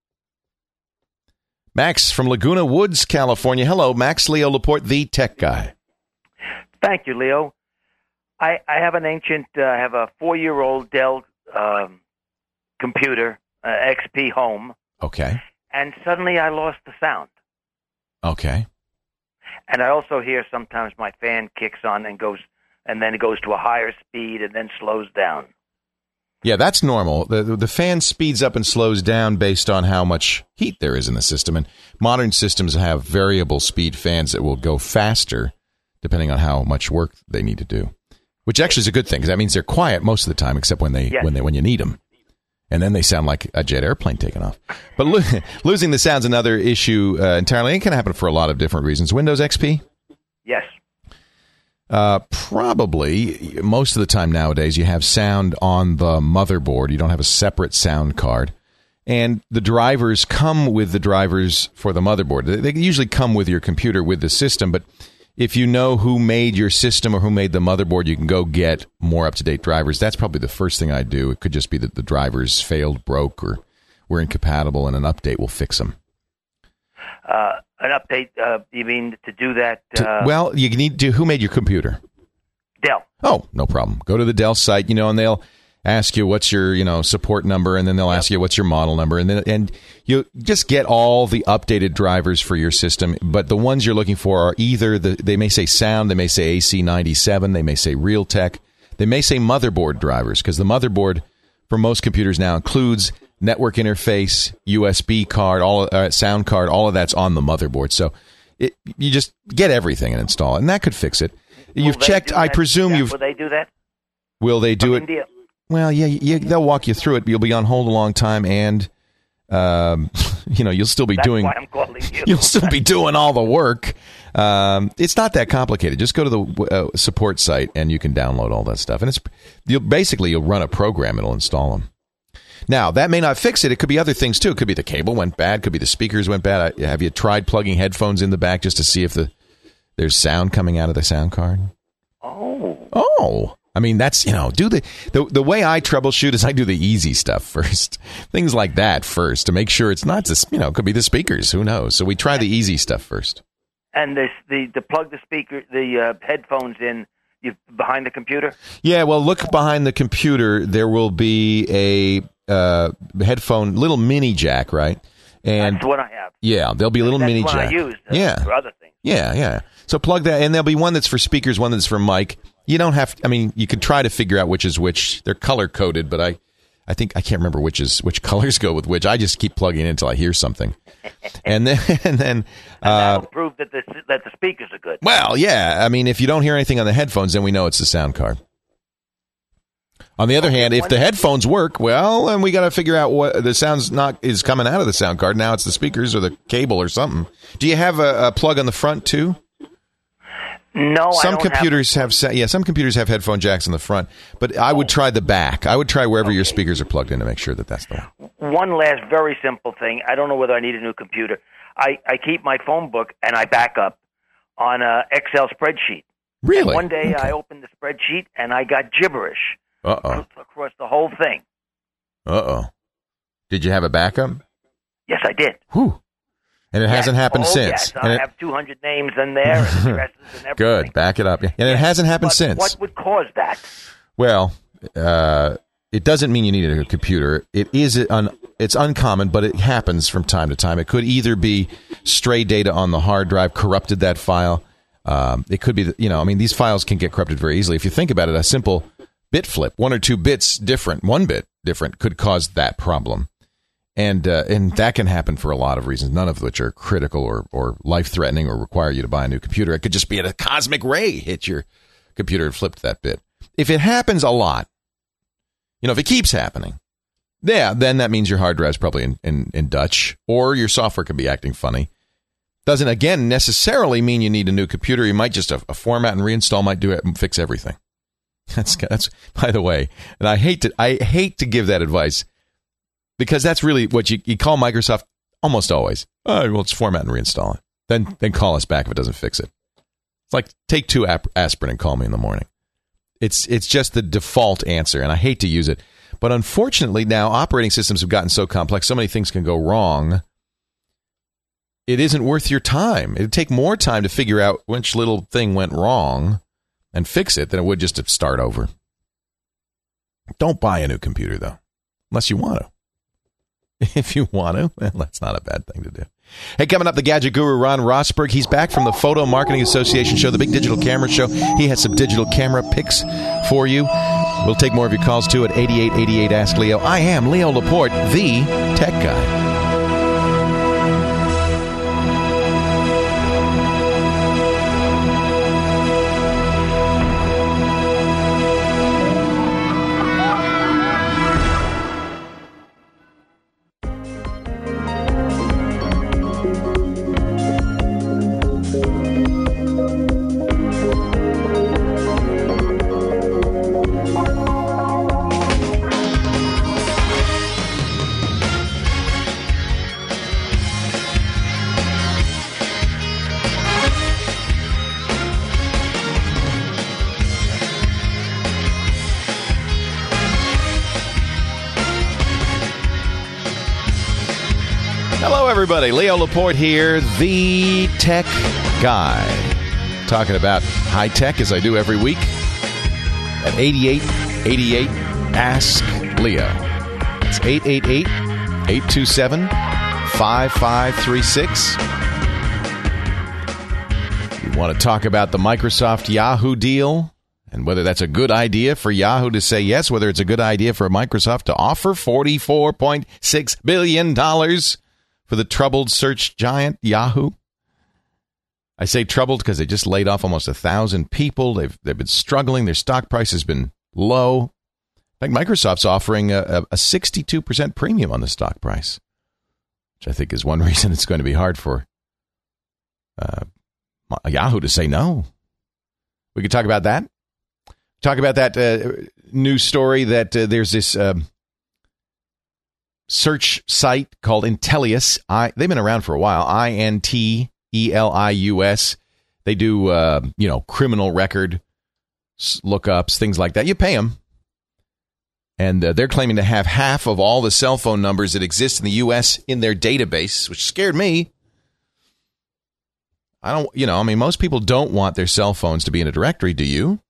Max from Laguna Woods, California. Hello, Max. Leo Laporte, the tech guy. Thank you, Leo. I have an ancient, I have a 4-year-old Dell computer, XP Home. Okay. And suddenly I lost the sound. Okay. And I also hear sometimes my fan kicks on and then it goes to a higher speed and then slows down. Yeah, that's normal. The fan speeds up and slows down based on how much heat there is in the system. And modern systems have variable speed fans that will go faster depending on how much work they need to do, which actually is a good thing because that means they're quiet most of the time, except when you need them. And then they sound like a jet airplane taking off. But losing the sound's another issue entirely. It can happen for a lot of different reasons. Windows XP? Yes. Probably most of the time nowadays you have sound on the motherboard. You don't have a separate sound card. And the drivers come with the drivers for the motherboard. They usually come with your computer with the system, but if you know who made your system or who made the motherboard, you can go get more up-to-date drivers. That's probably the first thing I do. It could just be that the drivers failed, broke, or were incompatible, and an update will fix them. An update, you mean to do that? Well, you need to. Who made your computer? Dell. Oh, no problem. Go to the Dell site, and they'll ask you what's your, support number, and then they'll ask you what's your model number, and you just get all the updated drivers for your system. But the ones you're looking for are either they may say sound, they may say AC97, they may say Realtek, they may say motherboard drivers, because the motherboard for most computers now includes network interface, USB card, sound card, all of that's on the motherboard. So you just get everything and install it, and that could fix it. You've checked, I presume you've... Will they do that? Will they do it? India? Well, yeah, they'll walk you through it. You'll be on hold a long time, and you'll still be doing. That's why I'm calling you. You'll still be doing all the work. It's not that complicated. Just go to the support site, and you can download all that stuff. And you'll run a program. It'll install them. Now, that may not fix it. It could be other things, too. It could be the cable went bad. It could be the speakers went bad. Have you tried plugging headphones in the back just to see if there's sound coming out of the sound card? Oh. I mean, that's, do the way I troubleshoot is I do the easy stuff first. Things like that first to make sure it's not just, it could be the speakers. Who knows? So we try the easy stuff first. And the plug the headphones in behind the computer? Yeah, well, look behind the computer. There will be a headphone, little mini jack, right? And that's what I have. Yeah, there'll be a little mini jack. That's what I use for other things. Yeah. So plug that, and there'll be one that's for speakers, one that's for mic. You don't have to, you could try to figure out which is which. They're color-coded, but I think I can't remember which colors go with which. I just keep plugging in until I hear something. And then that'll prove that the speakers are good. Well, yeah. If you don't hear anything on the headphones, then we know it's the sound card. On the other hand, if the headphones work, well, then we got to figure out what the sound's is coming out of the sound card. Now it's the speakers or the cable or something. Do you have a plug on the front too? No, some computers have some computers have headphone jacks in the front, but I would try the back. I would try wherever your speakers are plugged in to make sure that's the one. One last very simple thing. I don't know whether I need a new computer. I keep my phone book and I back up on an Excel spreadsheet. Really? And one day I opened the spreadsheet and I got gibberish across the whole thing. Did you have a backup? Yes, I did. Whew. And it hasn't happened since. Yes. I have 200 names in there and addresses and everything. Good. Back it up. And it hasn't happened since. What would cause that? Well, it doesn't mean you need a computer. It's uncommon, but it happens from time to time. It could either be stray data on the hard drive corrupted that file. It could be, these files can get corrupted very easily. If you think about it, a simple bit flip, 1 or 2 bits different, 1 bit different, could cause that problem. And that can happen for a lot of reasons, none of which are critical or life-threatening or require you to buy a new computer. It could just be a cosmic ray hit your computer and flipped that bit. If it happens a lot, if it keeps happening, then that means your hard drive's probably in Dutch, or your software could be acting funny. Doesn't, again, necessarily mean you need a new computer. You might just a format and reinstall might do it and fix everything. That's by the way, and I hate to give that advice. Because that's really what you call Microsoft almost always. Let's format and reinstall it. Then call us back if it doesn't fix it. It's like take 2 aspirin and call me in the morning. It's just the default answer, and I hate to use it. But unfortunately now operating systems have gotten so complex, so many things can go wrong. It isn't worth your time. It'd take more time to figure out which little thing went wrong and fix it than it would just to start over. Don't buy a new computer, though, unless you want to. If you want to, well, that's not a bad thing to do. Hey, coming up, the gadget guru, Ron Rosberg. He's back from the Photo Marketing Association show, the big digital camera show. He has some digital camera picks for you. We'll take more of your calls, too, at 8888 Ask Leo. I am Leo Laporte, the tech guy. Everybody, Leo Laporte here, the tech guy, talking about high tech as I do every week at 8888 Ask Leo. It's 888-827-5536. You want to talk about the Microsoft Yahoo deal and whether that's a good idea for Yahoo to say yes, whether it's a good idea for Microsoft to offer $44.6 billion for the troubled search giant Yahoo. I say troubled because they just laid off almost 1,000 people. They've been struggling. Their stock price has been low. In fact, Microsoft's offering a 62% premium on the stock price, which I think is one reason it's going to be hard for Yahoo to say no. We could talk about that. Talk about that news story that there's this search site called Intellius. They've been around for a while. INTELIUS. They do, criminal record lookups, things like that. You pay them. And they're claiming to have half of all the cell phone numbers that exist in the U.S. in their database, which scared me. Most people don't want their cell phones to be in a directory, do you?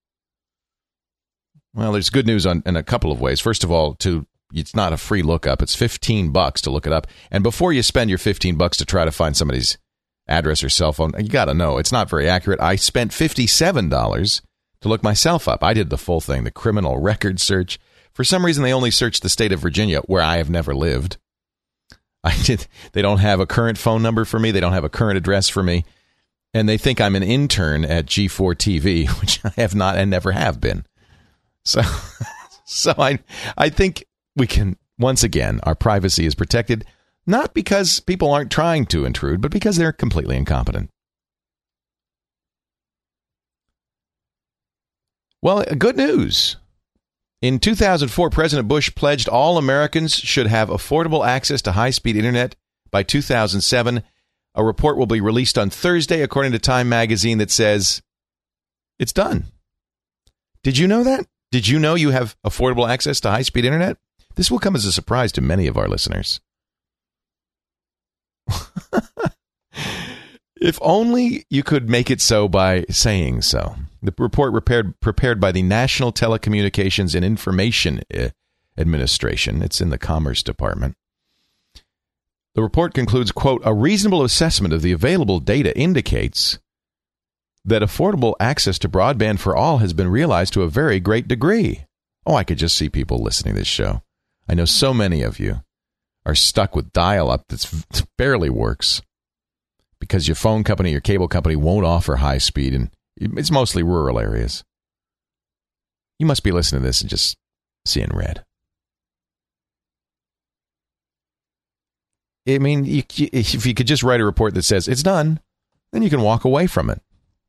Well, there's good news in a couple of ways. First of all, it's not a free lookup. It's $15 to look it up. And before you spend your $15 to try to find somebody's address or cell phone, you got to know it's not very accurate. I spent $57 to look myself up. I did the full thing, the criminal record search. For some reason, they only searched the state of Virginia, where I have never lived. They don't have a current phone number for me. They don't have a current address for me. And they think I'm an intern at G4 TV, which I have not and never have been. So I think we can, once again, our privacy is protected, not because people aren't trying to intrude, but because they're completely incompetent. Well, good news. In 2004, President Bush pledged all Americans should have affordable access to high-speed internet by 2007. A report will be released on Thursday, according to Time magazine, that says it's done. Did you know that? Did you know you have affordable access to high-speed internet? This will come as a surprise to many of our listeners. If only you could make it so by saying so. The report prepared by the National Telecommunications and Information Administration. It's in the Commerce Department. The report concludes, quote, a reasonable assessment of the available data indicates that affordable access to broadband for all has been realized to a very great degree. Oh, I could just see people listening to this show. I know so many of you are stuck with dial-up that barely works because your phone company, your cable company won't offer high speed, and it's mostly rural areas. You must be listening to this and just seeing red. I mean, if you could just write a report that says it's done, then you can walk away from it.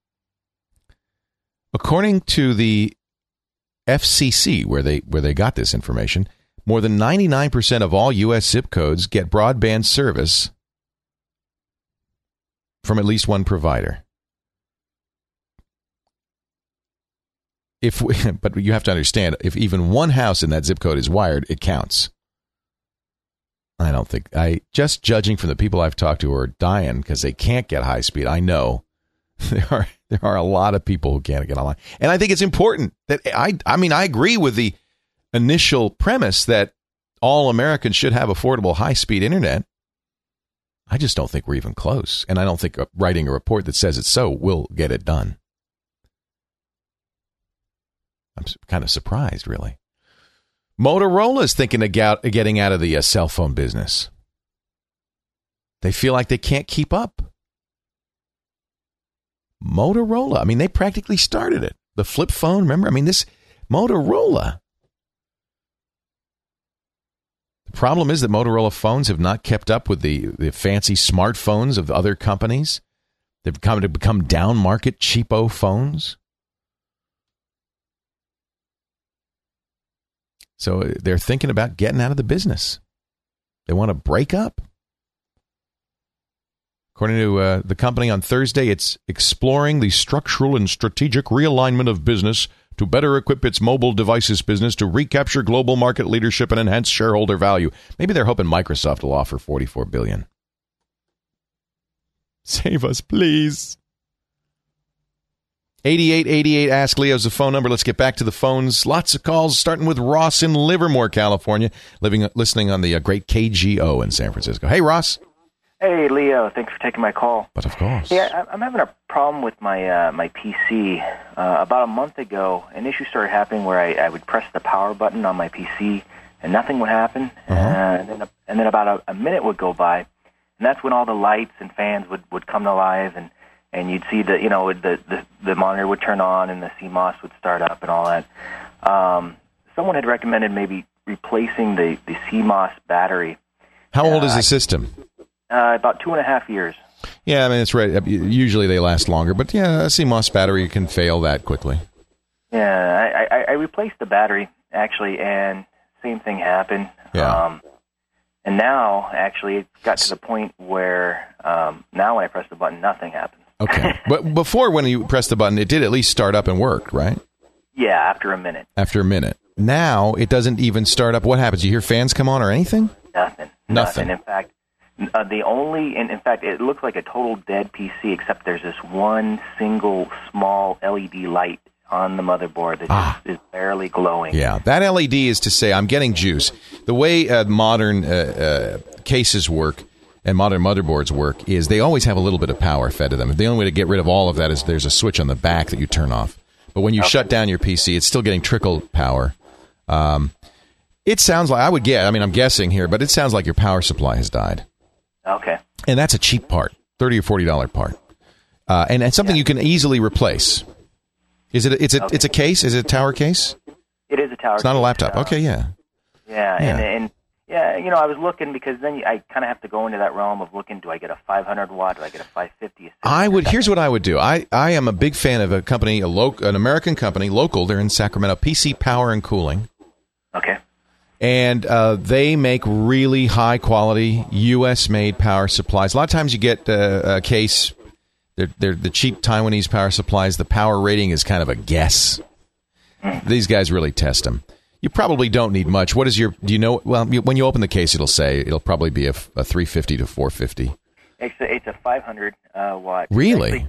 According to the FCC, where they got this information, more than 99% of all U.S. zip codes get broadband service from at least one provider. But you have to understand, if even one house in that zip code is wired, it counts. Just judging from the people I've talked to who are dying because they can't get high speed, I know there are a lot of people who can't get online. And I think it's important that I agree with the initial premise that all Americans should have affordable high-speed internet. I just don't think we're even close. And I don't think writing a report that says it's so will get it done. I'm kind of surprised, really. Motorola's thinking of getting out of the cell phone business. They feel like they can't keep up. Motorola, I mean, they practically started it. The flip phone, remember? I mean, this Motorola. The problem is that Motorola phones have not kept up with the fancy smartphones of other companies. They've come to become down-market, cheapo phones. So they're thinking about getting out of the business. They want to break up. According to the company on Thursday, it's exploring the structural and strategic realignment of business to better equip its mobile devices business to recapture global market leadership and enhance shareholder value. Maybe they're hoping Microsoft will offer $44 billion. Save us, please. 8888 Ask Leo's the phone number. Let's get back to the phones. Lots of calls, starting with Ross in Livermore, California, listening on the great KGO in San Francisco. Hey, Ross. Hey, Leo. Thanks for taking my call. But of course. Yeah, I'm having a problem with my my PC. About a month ago, an issue started happening where I would press the power button on my PC and nothing would happen. And then about a minute would go by, and that's when all the lights and fans would come to life, and you'd see the monitor would turn on and the CMOS would start up and all that. Someone had recommended maybe replacing the CMOS battery. How old is the system? About 2.5 years. Yeah, I mean, it's right. Usually they last longer, but yeah, a CMOS battery can fail that quickly. Yeah, I replaced the battery, actually, and same thing happened. Yeah. And now, actually, it got to the point where now when I press the button, nothing happens. Okay. But before, when you pressed the button, it did at least start up and work, right? Yeah, after a minute. After a minute. Now, it doesn't even start up. What happens? You hear fans come on or anything? Nothing. In fact, in fact, it looks like a total dead PC, except there's this one single small LED light on the motherboard that just is barely glowing. Yeah, that LED is to say, I'm getting juice. The way modern cases work and modern motherboards work is they always have a little bit of power fed to them. The only way to get rid of all of that is there's a switch on the back that you turn off. But when you shut down your PC, it's still getting trickle power. It sounds like, I'm guessing here, but it sounds like your power supply has died. Okay. And that's a cheap part, $30 or $40 part. And it's something you can easily replace. It's a case? Is it a tower case? It is a tower case. It's not a laptop. Okay, yeah. Yeah, and I was looking because then I kind of have to go into that realm of looking, do I get a 500 watt? Do I get a 550? Here's what I would do. I am a big fan of a company, an American company, local. They're in Sacramento, PC Power and Cooling. Okay. And they make really high-quality, U.S.-made power supplies. A lot of times you get a case, they're the cheap Taiwanese power supplies. The power rating is kind of a guess. These guys really test them. You probably don't need much. What is do you know, well, when you open the case, it'll probably be a 350 to 450. It's a 500 watt. Really?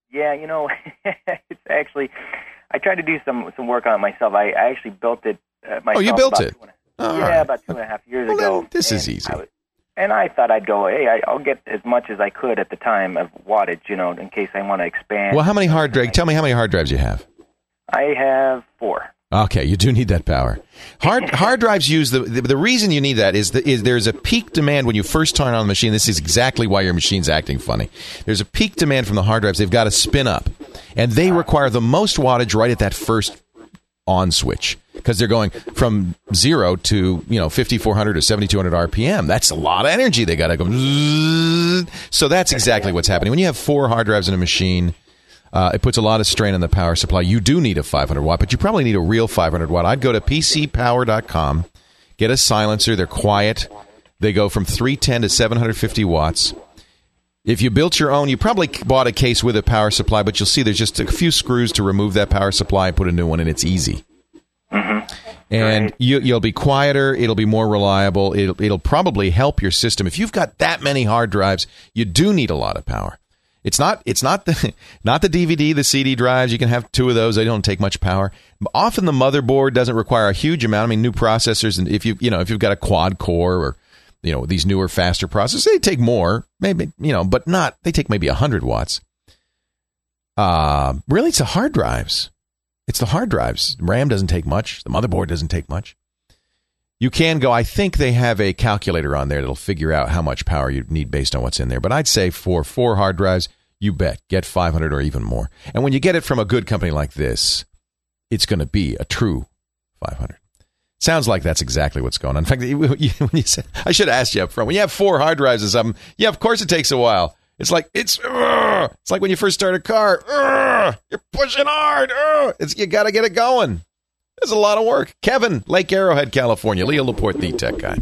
It's actually, I tried to do some work on it myself. I actually built it myself. Oh, you built it? About 2.5 years ago. This is easy. I thought I'd go, I'll get as much as I could at the time of wattage, in case I want to expand. Well, how many hard drives? Tell me how many hard drives you have. I have 4. Okay, you do need that power. Hard drives use the reason you need that is there's a peak demand when you first turn on the machine. This is exactly why your machine's acting funny. There's a peak demand from the hard drives. They've got to spin up, and they require the most wattage right at that first on switch, because they're going from 0 to 5400 or 7200 RPM. That's a lot of energy. They got to go. So that's exactly what's happening when you have 4 hard drives in a machine. It puts a lot of strain on the power supply. You do need a 500 watt, but you probably need a real 500 watt. I'd go to PCPower.com, get a silencer. They're quiet. They go from 310 to 750 watts. If you built your own, you probably bought a case with a power supply, but you'll see there's just a few screws to remove that power supply and put a new one in. It's easy. Mm-hmm. And right. You'll be quieter. It'll be more reliable. It'll probably help your system. If you've got that many hard drives, you do need a lot of power. It's not the DVD, the CD drives. You can have 2 of those. They don't take much power. Often the motherboard doesn't require a huge amount. I mean, new processors, and if you've got a quad core or these newer, faster processors, they take more, maybe, but not. They take maybe 100 watts. Really, it's the hard drives. It's the hard drives. RAM doesn't take much. The motherboard doesn't take much. You can go, I think they have a calculator on there that'll figure out how much power you need based on what's in there. But I'd say for 4 hard drives, you bet, get 500 or even more. And when you get it from a good company like this, it's going to be a true 500. Sounds like that's exactly what's going on. In fact, when you said, I should have asked you up front. When you have 4 hard drives or something, yeah, of course it takes a while. It's like when you first start a car. You're pushing hard. You got to get it going. It's a lot of work. Kevin, Lake Arrowhead, California. Leo Laporte, the tech guy.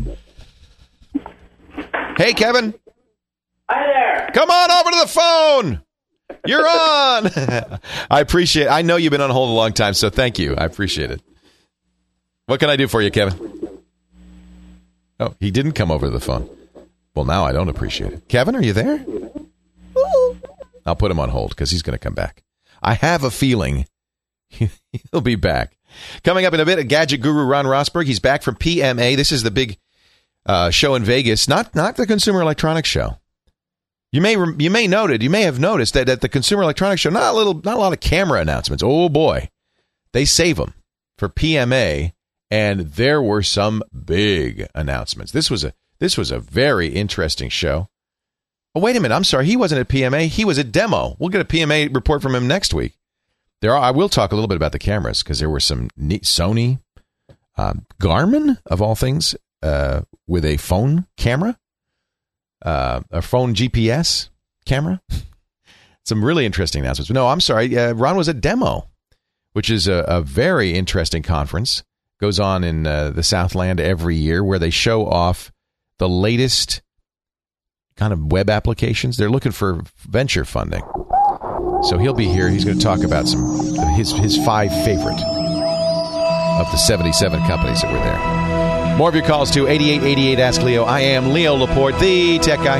Hey, Kevin. Hi there. Come on over to the phone. You're on. I appreciate it. I know you've been on hold a long time, so thank you. I appreciate it. What can I do for you, Kevin? Oh, he didn't come over to the phone. Well, now I don't appreciate it. Kevin, are you there? I'll put him on hold because he's going to come back. I have a feeling he'll be back. Coming up in a bit, a gadget guru, Ron Rosberg. He's back from PMA. This is the big show in Vegas, not the Consumer Electronics Show. You may have noticed that at the Consumer Electronics Show, not a lot of camera announcements. Oh boy, they save them for PMA, and there were some big announcements. This was a very interesting show. Oh, wait a minute. I'm sorry. He wasn't at PMA. He was at Demo. We'll get a PMA report from him next week. I will talk a little bit about the cameras because there were some neat Sony, Garmin, of all things, with a phone camera, a phone GPS camera. Some really interesting announcements. No, I'm sorry. Ron was at Demo, which is a very interesting conference. Goes on in the Southland every year where they show off the latest kind of web applications. They're looking for venture funding. So he'll be here. He's going to talk about his 5 favorite of the 77 companies that were there. More of your calls to 8888 Ask Leo. I am Leo Laporte, the tech guy.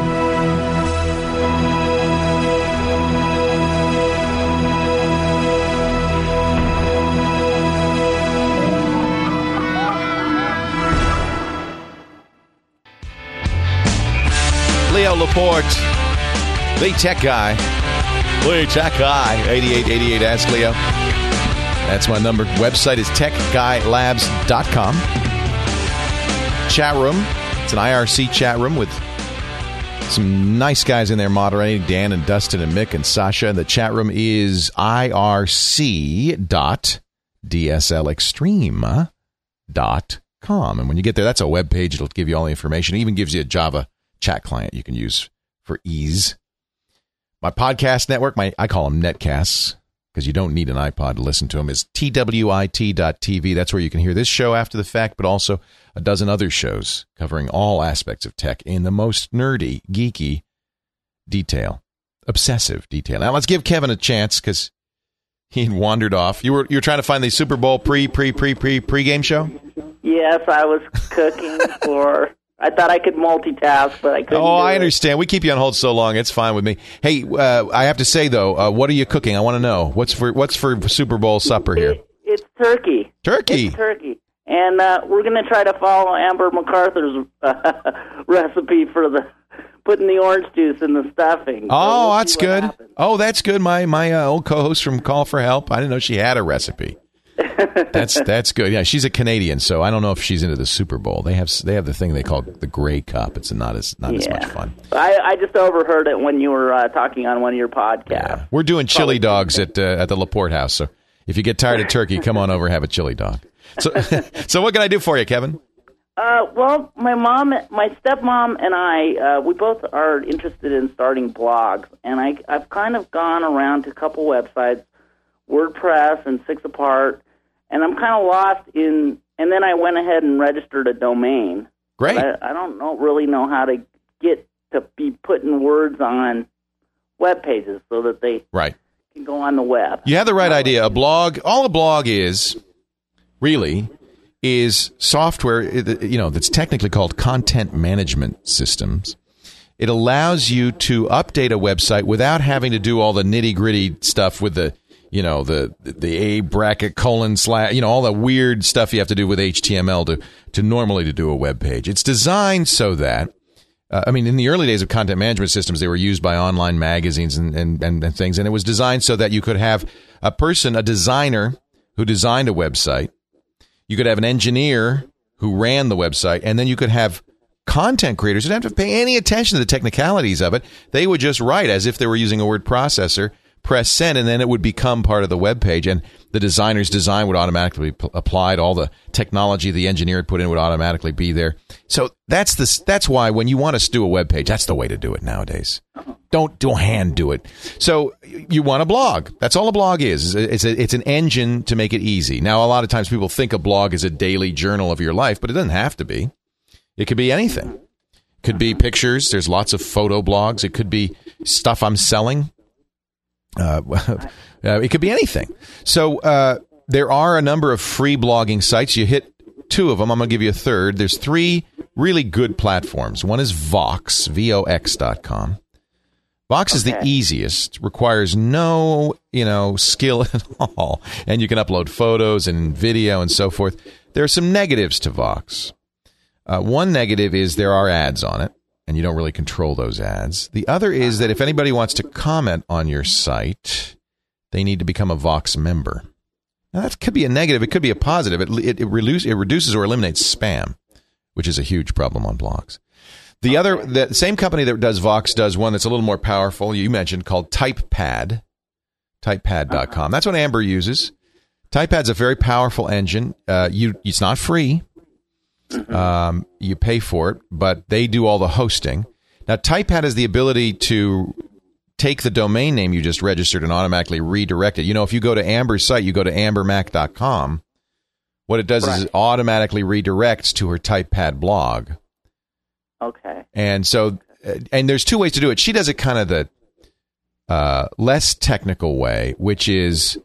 Leo Laporte, the tech guy. The tech guy. 8888 Ask Leo. That's my number. Website is techguylabs.com. Chat room. It's an IRC chat room with some nice guys in there moderating. Dan and Dustin and Mick and Sasha. And the chat room is irc.dslextreme.com. And when you get there, that's a web page. It'll give you all the information. It even gives you a Java chat client you can use for ease. My podcast network, I call them netcasts because you don't need an iPod to listen to them, is twit.tv. That's where you can hear this show after the fact, but also a dozen other shows covering all aspects of tech in the most nerdy, geeky detail, obsessive detail. Now let's give Kevin a chance because he had wandered off. You were trying to find the Super Bowl pre-game show? Yes, I was cooking for... I thought I could multitask, but I couldn't. Oh, I understand. We keep you on hold so long. It's fine with me. Hey, I have to say, though, what are you cooking? I want to know. What's for Super Bowl supper here? It's turkey. Turkey? It's turkey. And we're going to try to follow Amber MacArthur's recipe for putting the orange juice in the stuffing. Oh, so that's good. Oh, that's good. My old co-host from Call for Help, I didn't know she had a recipe. That's good. Yeah, she's a Canadian, so I don't know if she's into the Super Bowl. They have the thing they call the Grey Cup. It's not as much fun. I just overheard it when you were talking on one of your podcasts. Yeah. We're doing chili dogs at the Laporte House. So if you get tired of turkey, come on over and have a chili dog. So what can I do for you, Kevin? Well, my stepmom, and I, we both are interested in starting blogs, and I've kind of gone around to a couple websites, WordPress and 6apart. And I'm kind of lost and then I went ahead and registered a domain. Great. I don't really know how to get to be putting words on web pages so that they can go on the web. You have the right idea. A blog, all a blog is software, that's technically called content management systems. It allows you to update a website without having to do all the nitty-gritty stuff with the A bracket colon / all the weird stuff you have to do with HTML to normally to do a web page. It's designed so that, in the early days of content management systems, they were used by online magazines and things, and it was designed so that you could have a designer who designed a website. You could have an engineer who ran the website, and then you could have content creators who didn't have to pay any attention to the technicalities of it. They would just write as if they were using a word processor, press send, and then it would become part of the web page, and the designer's design would automatically be applied. All the technology the engineer had put in would automatically be there. So that's why when you want to do a web page, that's the way to do it nowadays. Don't hand do it. So you want a blog. That's all a blog is. It's an engine to make it easy. Now, a lot of times people think a blog is a daily journal of your life, but it doesn't have to be. It could be anything. It could be pictures. There's lots of photo blogs. It could be stuff I'm selling. It could be anything. So there are a number of free blogging sites. You hit 2 of them. I'm going to give you a third. There's 3 really good platforms. One is Vox, Vox.com. Vox is the easiest, requires no, skill at all, and you can upload photos and video and so forth. There are some negatives to Vox. One negative is there are ads on it, and you don't really control those ads. The other is that if anybody wants to comment on your site, they need to become a Vox member. Now, that could be a negative. It could be a positive. It reduces or eliminates spam, which is a huge problem on blogs. The same company that does Vox does one that's a little more powerful, you mentioned, called TypePad, typepad.com. That's what Amber uses. TypePad's a very powerful engine. It's not free. You pay for it, but they do all the hosting. Now, TypePad has the ability to take the domain name you just registered and automatically redirect it. If you go to Amber's site, you go to ambermac.com, what it does is it automatically redirects to her TypePad blog. Okay. And so, and there's 2 ways to do it. She does it kind of the less technical way, which is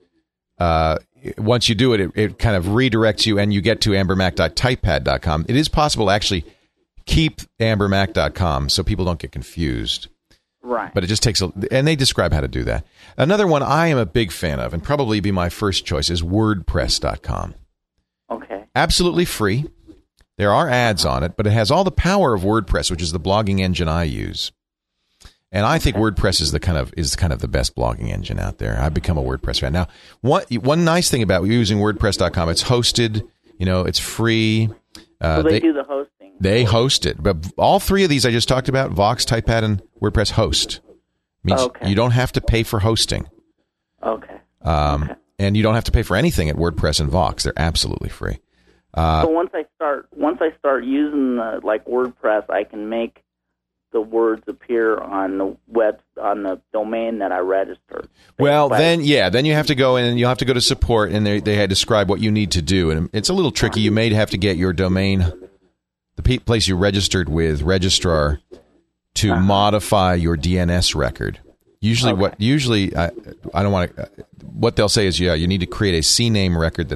once you do it, it kind of redirects you and you get to ambermac.typepad.com. It is possible to actually keep ambermac.com so people don't get confused. Right. But it just takes and they describe how to do that. Another one I am a big fan of and probably be my first choice is WordPress.com. Okay. Absolutely free. There are ads on it, but it has all the power of WordPress, which is the blogging engine I use. And I think WordPress is kind of the best blogging engine out there. I've become a WordPress fan. Now, one nice thing about using WordPress.com, it's hosted, it's free. So they do the hosting. They host it. But all 3 of these I just talked about, Vox, TypePad, and WordPress host. Means you don't have to pay for hosting. Okay. And you don't have to pay for anything at WordPress and Vox. They're absolutely free. So once I start using WordPress, I can make the words appear on the domain that I registered. Well, then you have to go in and you have to go to support, and they describe what you need to do, and it's a little tricky. You may have to get your domain, the place you registered with, registrar, to modify your DNS record. Usually, I don't want to. What they'll say is, you need to create a CNAME record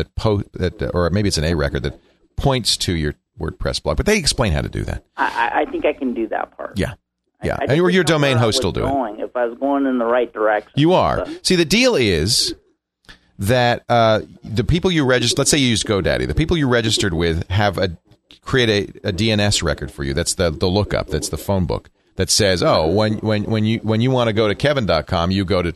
or maybe it's an A record that points to your WordPress blog, but they explain how to do that. I think I can do that part. Yeah. Or your domain host will do it. If I was going in the right direction. You are. See, the deal is that the people you register, let's say you use GoDaddy, the people you registered with create a DNS record for you. That's the lookup. That's the phone book that says, when you want to go to kevin.com, you go to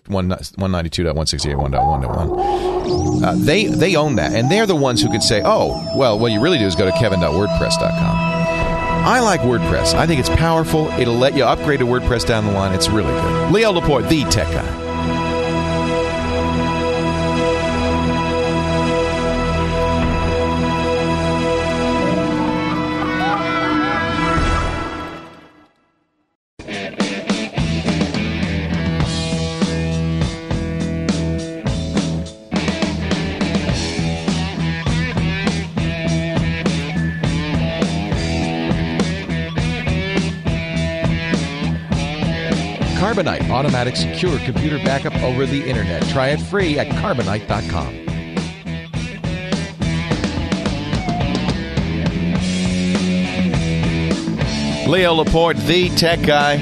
192.168.1.1.1. They own that, and they're the ones who can say, what you really do is go to kevin.wordpress.com. I like WordPress. I think it's powerful. It'll let you upgrade to WordPress down the line. It's really good. Leo Laporte, the tech guy. Carbonite, automatic secure computer backup over the internet. Try it free at Carbonite.com. Leo Laporte, the tech guy.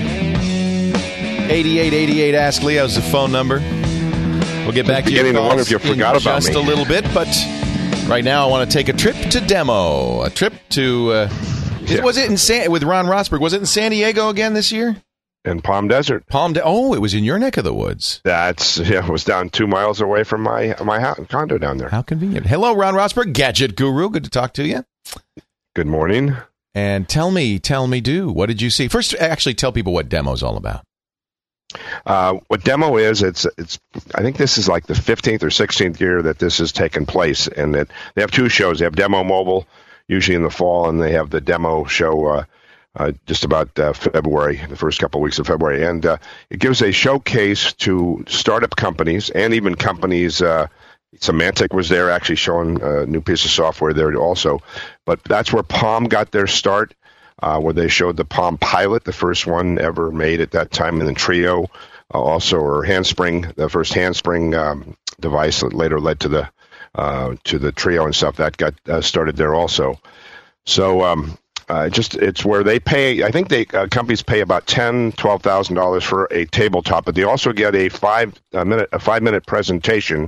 8888 Ask Leo is the phone number. We'll get back to you in just a little bit, but right now I want to take a trip to demo. A trip to, was it with Ron Rosberg? Was it in San Diego again this year? in Palm Desert. Oh, it was in your neck of the woods. It was down 2 miles away from my house, condo down there. How convenient. Hello, Ron Rosberg, Gadget Guru. Good to talk to you. Good morning. And tell me, what did you see? First, actually tell people what Demo's all about. What Demo is, it's. I think this is like the 15th or 16th year that this has taken place, and that they have two shows. They have Demo Mobile, usually in the fall, and they have the Demo show just about February, the first couple of weeks of February, and it gives a showcase to startup companies and even companies. Symantec was there, actually showing a new piece of software there also, but that's where Palm got their start. Where they showed the Palm Pilot, the first one ever made at that time, and then Trio, or Handspring, the first Handspring device that later led to the Trio and stuff that got started there also. So it's where they pay. I think companies pay about $12,000 for a tabletop, but they also get a 5-minute presentation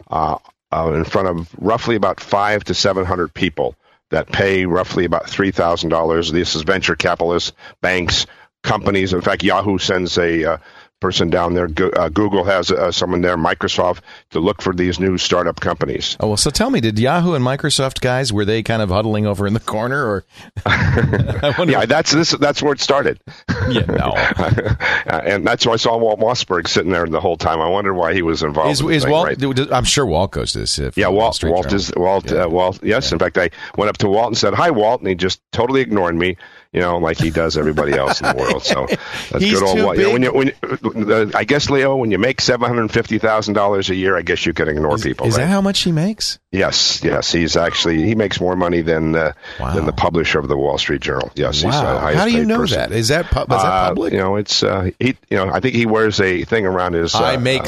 in front of roughly about 500 to 700 people that pay roughly about $3,000. This is venture capitalists, banks, companies. In fact, Yahoo sends a person down there. Google has someone there, Microsoft, to look for these new startup companies. Oh, well, so tell me, did Yahoo and Microsoft guys, were they kind of huddling over in the corner? Or Yeah, that's where it started. Yeah, no. And that's why I saw Walt Mossberg sitting there the whole time. I wondered why he was involved. Is Walt? Right? I'm sure Walt goes to this. Yeah, Walt. Walt. Yes. Yeah. In fact, I went up to Walt and said, "Hi, Walt," and he just totally ignored me. Like he does everybody else in the world. So that's He's good old Walt. Big. I guess, Leo, when you make $750,000 a year, I guess you can ignore people. Is right? that how much he makes? Yes. He makes more money than the publisher of the Wall Street Journal. Yes. Wow. He's the highest How do you paid know person. that? Is that public? It's he. I think he wears a thing around his. I make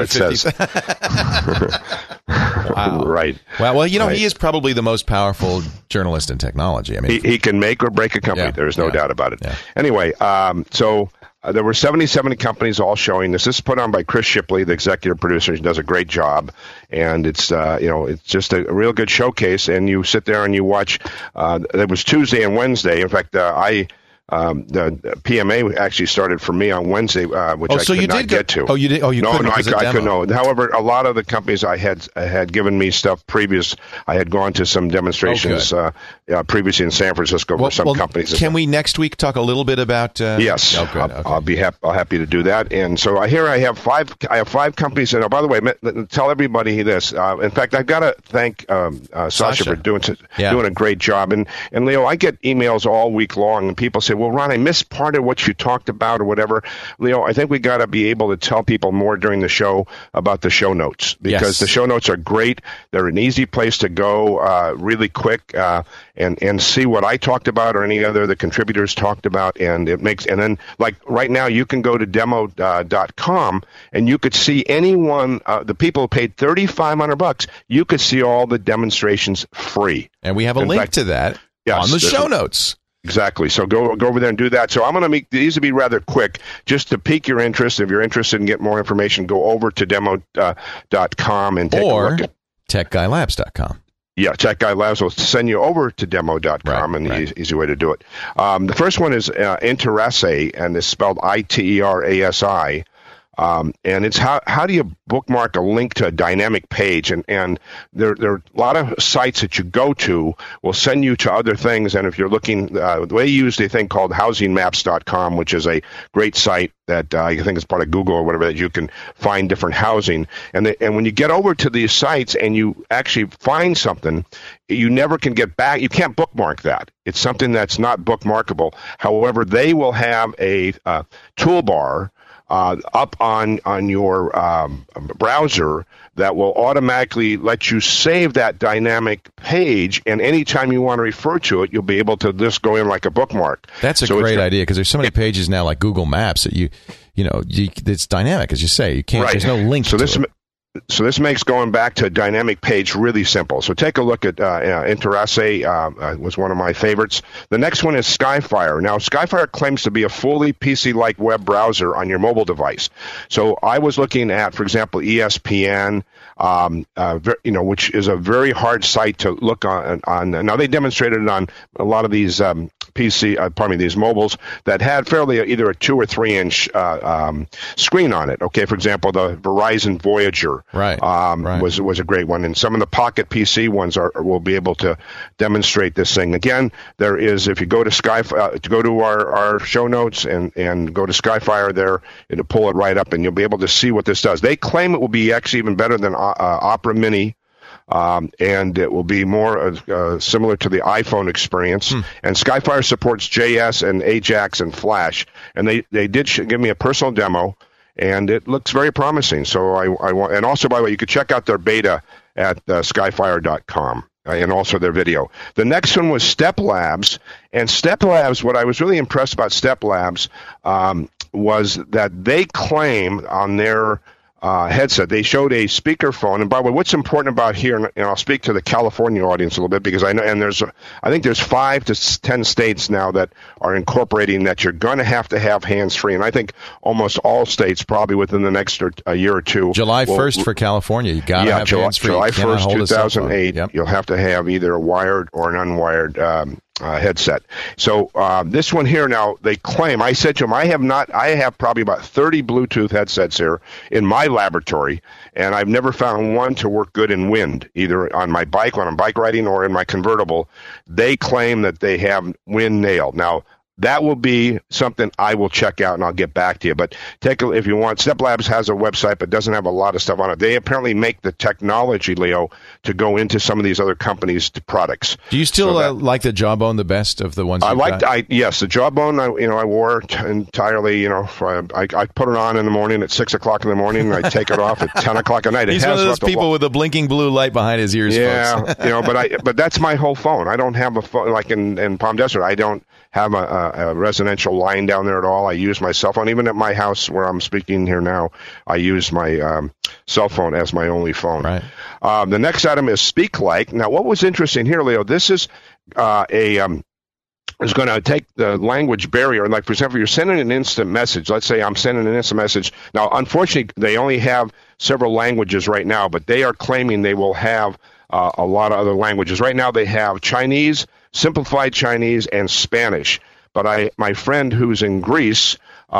$750,000. Wow. Right. Well, right. He is probably the most powerful journalist in technology. I mean, he can make or break a company. Yeah, there is no doubt about it. Yeah. Anyway, so there were 77 companies all showing this. This is put on by Chris Shipley, the executive producer. He does a great job, and it's it's just a real good showcase. And you sit there and you watch. It was Tuesday and Wednesday. In fact, the PMA actually started for me on Wednesday, which I could not get to. Oh, you did? Oh, you couldn't? No, I couldn't. No. However, a lot of the companies I had given me stuff previous. I had gone to some demonstrations previously in San Francisco for some companies. Can we next week talk a little bit about? Yes, I'll be happy to do that. And so I have five companies. And by the way, tell everybody this. In fact, I've got to thank Sasha for doing a great job. And Leo, I get emails all week long, and people say, "Well, Ron, I missed part of what you talked about," or whatever. Leo, I think we got to be able to tell people more during the show about the show notes, because the show notes are great. They're an easy place to go, really quick, and see what I talked about or any other the contributors talked about, and then like right now you can go to demo.com and you could see anyone, the people who paid $3,500, you could see all the demonstrations free, and we have a link to that on the show notes. Exactly. So go over there and do that. So I'm going to make these to be rather quick, just to pique your interest. If you're interested in getting more information, go over to demo.com and take a look at techguylabs.com. Yeah, Tech Guy Labs will send you over to demo.com, and the easy way to do it. The first one is Interasi, and it's spelled ITERASI. And it's how do you bookmark a link to a dynamic page? And there are a lot of sites that you go to will send you to other things. And if you're looking, the way you use the thing called housingmaps.com, which is a great site that I think is part of Google or whatever, that you can find different housing. And when you get over to these sites and you actually find something, you never can get back. You can't bookmark that. It's something that's not bookmarkable. However, they will have a toolbar up on your browser that will automatically let you save that dynamic page, and anytime you want to refer to it, you'll be able to just go in like a bookmark. That's a great idea, because there's so many pages now like Google Maps that it's dynamic, as you say. You can't. Right. There's no link to it. So this makes going back to a dynamic page really simple. So take a look at Interasi, was one of my favorites. The next one is Skyfire. Now, Skyfire claims to be a fully PC-like web browser on your mobile device. So I was looking at, for example, ESPN, which is a very hard site to look on. Now, they demonstrated it on a lot of these these mobiles that had fairly either a 2 or 3 inch screen on it. Okay, for example, the Verizon Voyager was a great one, and some of the Pocket PC ones will be able to demonstrate this thing. Again, there is, if you go to go to our show notes and go to Skyfire there, it'll pull it right up, and you'll be able to see what this does. They claim it will be actually even better than Opera Mini. And it will be more similar to the iPhone experience. And Skyfire supports JS and Ajax and Flash. And they did give me a personal demo, and it looks very promising. So I want, and also, by the way, you could check out their beta at skyfire.com. And also their video. The next one was Step Labs. And Step Labs, what I was really impressed about Step Labs was that they claim on their headset, they showed a speakerphone. And by the way, what's important about here, and I'll speak to the California audience a little bit, because I know, and I think there's 5 to 10 states now that are incorporating that you're going to have hands-free. And I think almost all states, probably within the next year or two. July 1st for California, you got to have hands-free. July 1st, 2008, you'll have to have either a wired or an unwired headset. So this one here now, they claim, I said to them, I have probably about 30 Bluetooth headsets here in my laboratory, and I've never found one to work good in wind, either on my bike when I'm bike riding or in my convertible. They claim that they have wind nailed. Now, that will be something I will check out, and I'll get back to you. But if you want, Step Labs has a website, but doesn't have a lot of stuff on it. They apparently make the technology, Leo, to go into some of these other companies' products. Do you still like the Jawbone the best of the ones you've got? Yes, the Jawbone. I wore entirely. I put it on in the morning at 6 o'clock in the morning, and I take it off at 10 o'clock at night. He's one of those people with a blinking blue light behind his ears. Yeah, folks. but that's my whole phone. I don't have a phone like in Palm Desert. I don't have a residential line down there at all. I use my cell phone. Even at my house where I'm speaking here now, I use my cell phone as my only phone. Right. The next item is Speak Like. Now, what was interesting here, Leo, this is is going to take the language barrier. Like, for example, you're sending an instant message. Let's say I'm sending an instant message. Now, unfortunately, they only have several languages right now, but they are claiming they will have a lot of other languages. Right now, they have Chinese, Simplified Chinese, and Spanish. But my friend who's in Greece,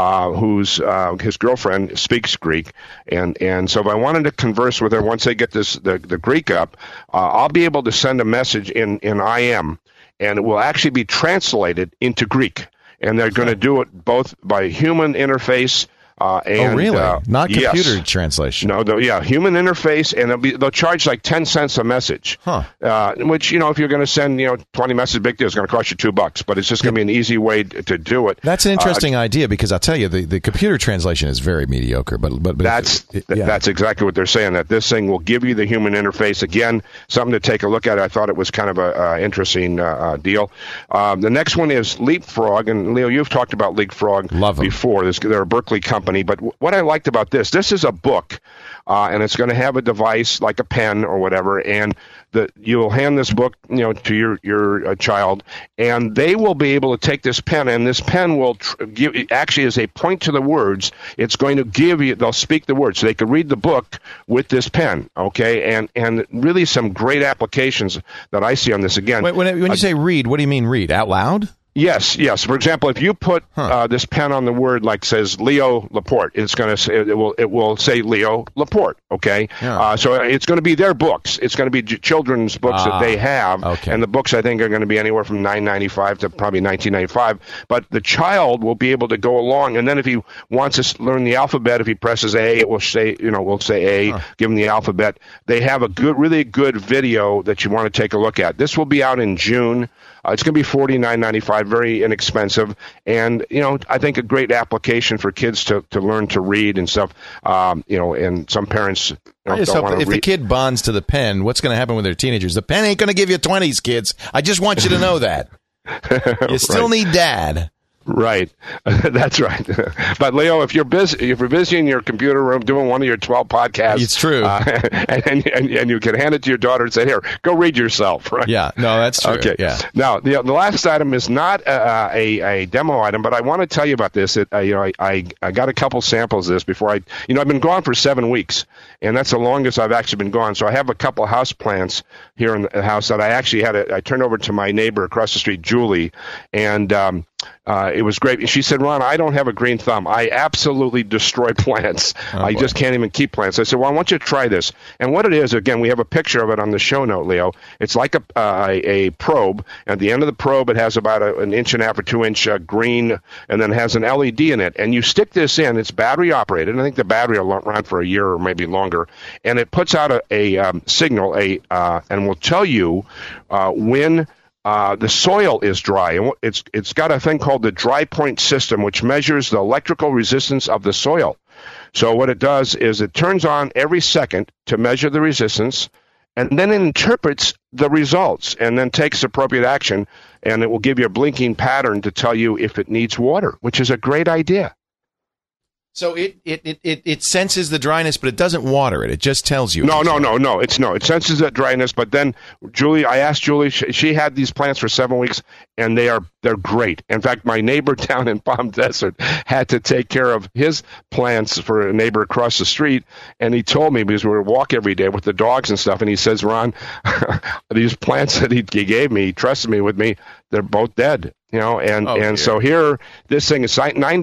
his girlfriend speaks Greek, and so if I wanted to converse with her once they get the Greek up, I'll be able to send a message in IM, and it will actually be translated into Greek, and they're going to do it both by human interface. And, really? Not computer yes. translation? No, human interface, and they'll charge like 10 cents a message. Which, if you're going to send, 20 messages, big deal, it's going to cost you $2, but it's just going to be an easy way to do it. That's an interesting idea, because I'll tell you, the computer translation is very mediocre. But that's exactly what they're saying, that this thing will give you the human interface. Again, something to take a look at. I thought it was kind of a interesting deal. The next one is Leapfrog, and Leo, you've talked about Leapfrog before. They're a Berkeley company. But what I liked about this is a book, and it's going to have a device like a pen or whatever, and you'll hand this book, to your child, and they will be able to take this pen, and this pen will give, actually as they point to the words, it's going to give you, they'll speak the words, so they can read the book with this pen, okay, and really some great applications that I see on this. Again, when you say read, what do you mean read? Out loud? Yes. For example, if you put this pen on the word, like says Leo Laporte, it's going to say, it will say Leo Laporte. Okay. Yeah. So it's going to be their books. It's going to be children's books that they have, and the books I think are going to be anywhere from $9.95 to probably $19.95. But the child will be able to go along, and then if he wants to learn the alphabet, if he presses A, it will say, we'll say A, give him the alphabet. They have a really good video that you want to take a look at. This will be out in June. It's going to be $49.95, very inexpensive, and I think a great application for kids to learn to read and stuff. And some parents don't want to read. If the kid bonds to the pen, what's going to happen with their teenagers? The pen ain't going to give you 20s, kids. I just want you to know that. You still need dad. Right, that's right. But Leo, if you're busy in your computer room doing one of your 12 podcasts, it's true, and you can hand it to your daughter and say, "Here, go read yourself." Right? Yeah, no, that's true. Okay. Yeah. Now, the last item is not a demo item, but I want to tell you about this. I got a couple samples of this before I've been gone for 7 weeks, and that's the longest I've actually been gone. So I have a couple of house plants here in the house that I actually I turned over to my neighbor across the street, Julie, and it was great. She said, "Ron, I don't have a green thumb. I absolutely destroy plants. I just can't even keep plants." I said, "Well, I want you to try this." And what it is, again, we have a picture of it on the show note, Leo. It's like a probe. At the end of the probe, it has about an 1.5 or 2 inch green, and then has an LED in it. And you stick this in. It's battery operated. And I think the battery will run for a year or maybe longer. And it puts out a signal, and will tell you when the soil is dry, and it's got a thing called the dry point system, which measures the electrical resistance of the soil. So what it does is it turns on every second to measure the resistance, and then it interprets the results and then takes appropriate action, and it will give you a blinking pattern to tell you if it needs water, which is a great idea. So it senses the dryness, but it doesn't water it. It just tells you. No. It senses that dryness, but then I asked Julie. She had these plants for 7 weeks, and they're great. In fact, my neighbor down in Palm Desert had to take care of his plants for a neighbor across the street, and he told me, because we would walk every day with the dogs and stuff, and he says, "Ron, these plants that he gave me, he trusted me with me, they're both dead." So here, this thing is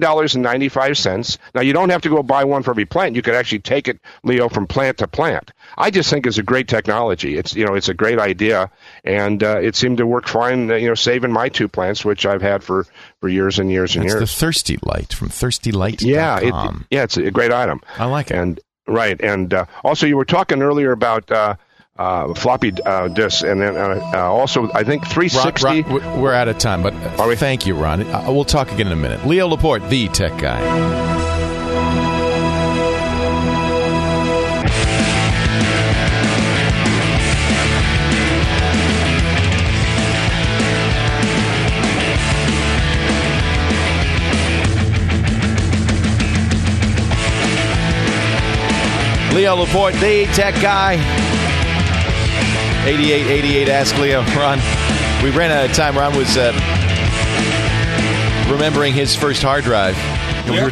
$9.95. Now, you don't have to go buy one for every plant. You could actually take it, Leo, from plant to plant. I just think it's a great technology. It's a great idea, and it seemed to work fine, saving my 2 plants, which I've had for years and years and years. It's the Thirsty Light from ThirstyLight.com. Yeah, it's a great item. I like it. And also, you were talking earlier about floppy disks, and then also I think 360. Ron, we're out of time, but thank you, Ron. We'll talk again in a minute. Leo Laporte, the tech guy. Leo Laporte, the tech guy. 8888 Ask Leo. Ron, we ran out of time. Ron was remembering his first hard drive. Yeah.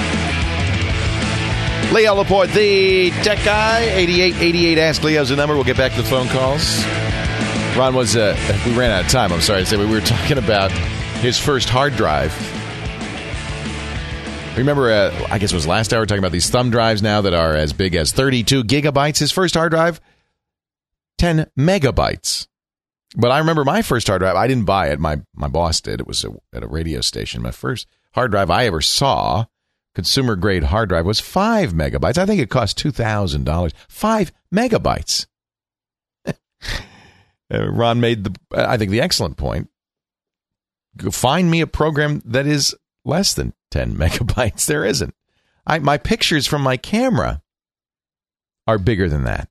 Leo Laporte, the tech guy. 8888 Ask Leo's the number. We'll get back to the phone calls. Ron was, we ran out of time. I'm sorry to say, but we were talking about his first hard drive. Remember, I guess it was last hour, talking about these thumb drives now that are as big as 32 gigabytes. His first hard drive, 10 megabytes. But I remember my first hard drive, I didn't buy it. My boss did. It was at a radio station. My first hard drive I ever saw, consumer grade hard drive, was 5 megabytes. I think it cost $2,000. 5 megabytes. Ron made the excellent point. Find me a program that is less than 10 megabytes. There isn't. My pictures from my camera are bigger than that.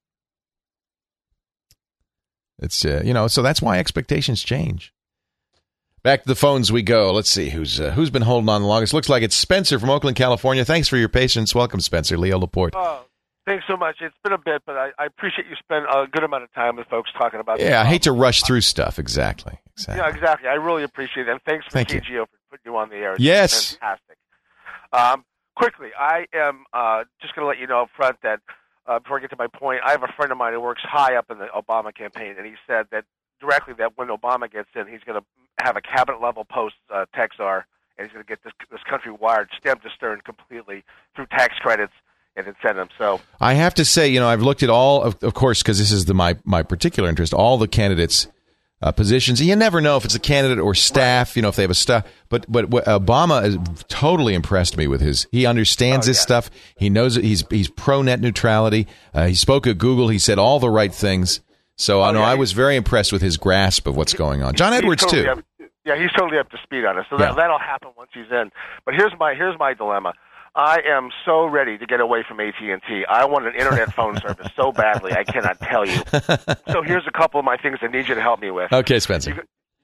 It's so that's why expectations change. Back to the phones we go. Let's see who's been holding on the longest. Looks like it's Spencer from Oakland, California. Thanks for your patience. Welcome, Spencer. Leo Laporte. Thanks so much. It's been a bit, but I appreciate you spend a good amount of time with folks talking about this. Yeah, I hate to rush through stuff. Exactly. Yeah, exactly. I really appreciate it. And thanks for KGO for putting you on the air. It's yes. Fantastic. Quickly, I am just going to let you know up front that before I get to my point, I have a friend of mine who works high up in the Obama campaign, and he said that directly that when Obama gets in, he's going to have a cabinet-level post tax czar, and he's going to get this country wired stem to stern completely through tax credits and incentives. So I have to say, I've looked at all, of course, because this is my particular interest, all the candidates' positions. You never know if it's a candidate or staff, if they have a staff. But Obama has totally impressed me with he understands this stuff. He knows it. He's pro net neutrality. He spoke at Google. He said all the right things. So I was very impressed with his grasp of what's going on. John Edwards too. He's totally up to speed on it. So that'll happen once he's in. But here's my dilemma. I am so ready to get away from AT&T. I want an internet phone service so badly, I cannot tell you. So here's a couple of my things I need you to help me with. Okay, Spencer.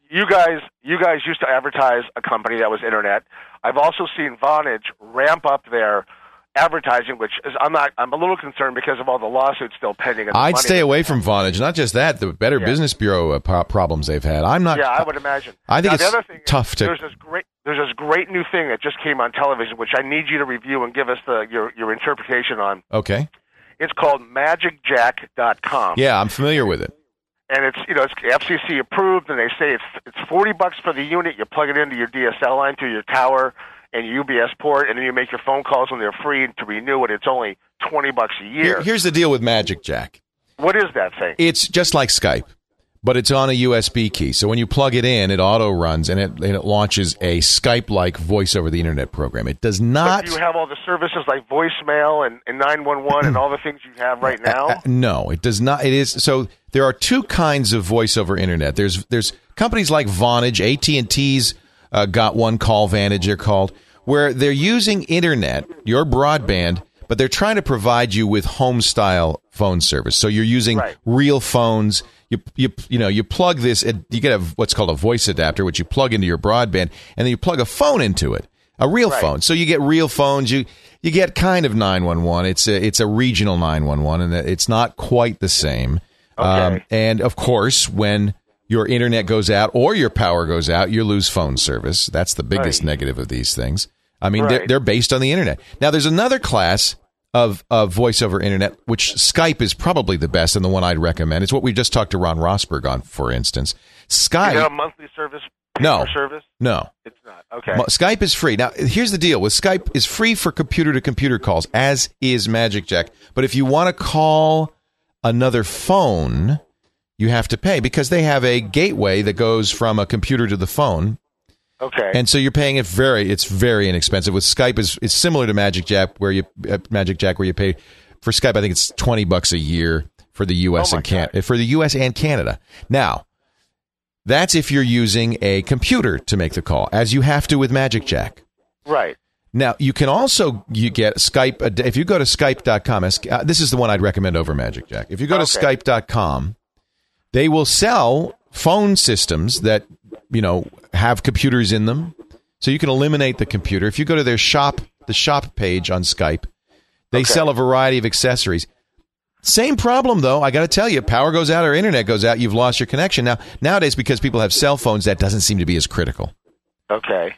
you guys used to advertise a company that was internet. I've also seen Vonage ramp up their advertising, which is I'm a little concerned because of all the lawsuits still pending. And I'd stay away from Vonage. Not just that, the Better Business Bureau problems they've had. I'm not. Yeah, I would imagine. I think now, it's the other thing tough to. There's this great new thing that just came on television, which I need you to review and give us your interpretation on. Okay. It's called MagicJack.com. Yeah, I'm familiar with it. And it's FCC approved, and they say it's $40 for the unit. You plug it into your DSL line through your tower and your UBS port, and then you make your phone calls when they're free. And to renew it, it's only $20 a year. Here's the deal with Magic Jack. What is that thing? It's just like Skype, but it's on a USB key. So when you plug it in, it auto runs and it launches a Skype-like voice over the internet program. It does not. But do you have all the services like voicemail and 911 and all the things you have right now? No, it does not. It is so. There are two kinds of voice over internet. There's companies like Vonage, AT&T's got one, Call Vantage they're called, where they're using internet, your broadband, but they're trying to provide you with home style phone service. So you're using real phones. You plug this. You get what's called a voice adapter, which you plug into your broadband, and then you plug a phone into it, a real phone. So you get real phones. You get kind of 911. It's a regional 911, and it's not quite the same. Okay. And of course, when your internet goes out or your power goes out, you lose phone service. That's the biggest negative of these things. I mean, they're based on the internet. Now, there's another class of voice over internet, which Skype is probably the best and the one I'd recommend. It's what we just talked to Ron Rosberg on, for instance. Skype. Is it a monthly service? No. Service? No. It's not. Okay. Skype is free. Now, here's the deal. With Skype, is free for computer-to-computer calls, as is Magic Jack. But if you want to call another phone, you have to pay because they have a gateway that goes from a computer to the phone. Okay. And so you're paying it's very inexpensive. With Skype, it's similar to Magic Jack, where you pay for Skype. I think it's $20 a year for the U.S. for the U.S. and Canada. Now, that's if you're using a computer to make the call, as you have to with Magic Jack. Right. Now, you can also get Skype. If you go to Skype.com, this is the one I'd recommend over Magic Jack. If you go to Skype.com, they will sell phone systems that, have computers in them. So you can eliminate the computer. If you go to their shop page on Skype, they sell a variety of accessories. Same problem, though. I got to tell you, power goes out or internet goes out, you've lost your connection. Now, nowadays, because people have cell phones, that doesn't seem to be as critical. Okay.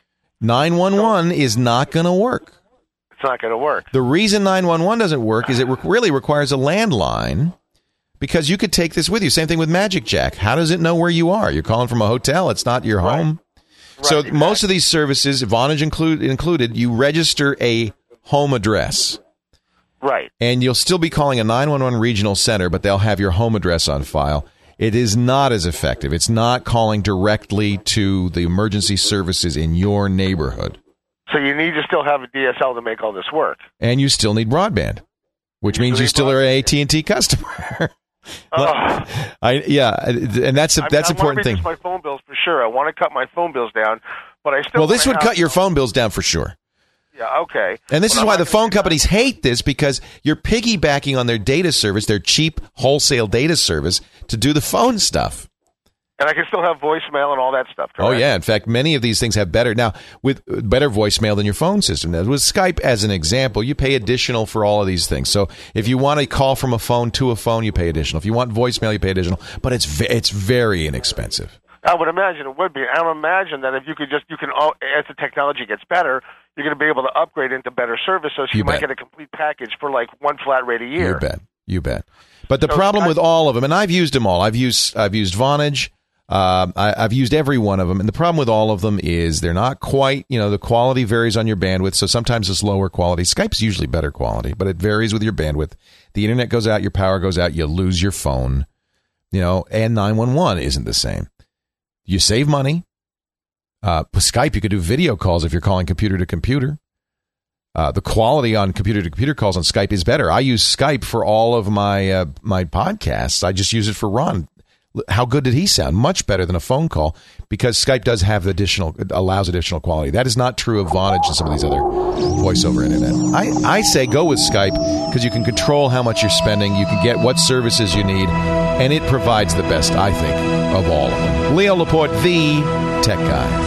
911 is not going to work. It's not going to work. The reason 911 doesn't work is it really requires a landline, because you could take this with you. Same thing with Magic Jack. How does it know where you are? You're calling from a hotel. It's not your home. Right, so most of these services, Vonage included, you register a home address. Right. And you'll still be calling a 911 regional center, but they'll have your home address on file. It is not as effective. It's not calling directly to the emergency services in your neighborhood. So you need to still have a DSL to make all this work. And you still need broadband, which means you still are an AT&T customer. And that's important thing. My phone bills for sure. I want to cut my phone bills down, but I still. Well, this would cut your phone bills down for sure. Yeah, okay. And this is why the phone companies hate this, because you're piggybacking on their data service, their cheap wholesale data service, to do the phone stuff. And I can still have voicemail and all that stuff, correct? Oh, yeah. In fact, many of these things have better voicemail than your phone system. Now, with Skype, as an example, you pay additional for all of these things. So if you want to call from a phone to a phone, you pay additional. If you want voicemail, you pay additional. But it's very inexpensive. I would imagine it would be. I would imagine that if as the technology gets better, you're going to be able to upgrade into better service. So you might get a complete package for like one flat rate a year. You bet. But the problem with all of them, and I've used them all. I've used Vonage. I've used every one of them, and the problem with all of them is they're not quite, the quality varies on your bandwidth, so sometimes it's lower quality. Skype's usually better quality, but it varies with your bandwidth. The internet goes out, your power goes out, you lose your phone, and 911 isn't the same. You save money. With Skype, you could do video calls if you're calling computer to computer. The quality on computer to computer calls on Skype is better. I use Skype for all of my my podcasts. I just use it for Ron. How good did he sound? Much better than a phone call, because Skype does have allows additional quality. That is not true of Vonage and some of these other voice over internet. I say go with Skype because you can control how much you're spending. You can get what services you need, and it provides the best, I think, of all of them. Leo Laporte, the tech guy.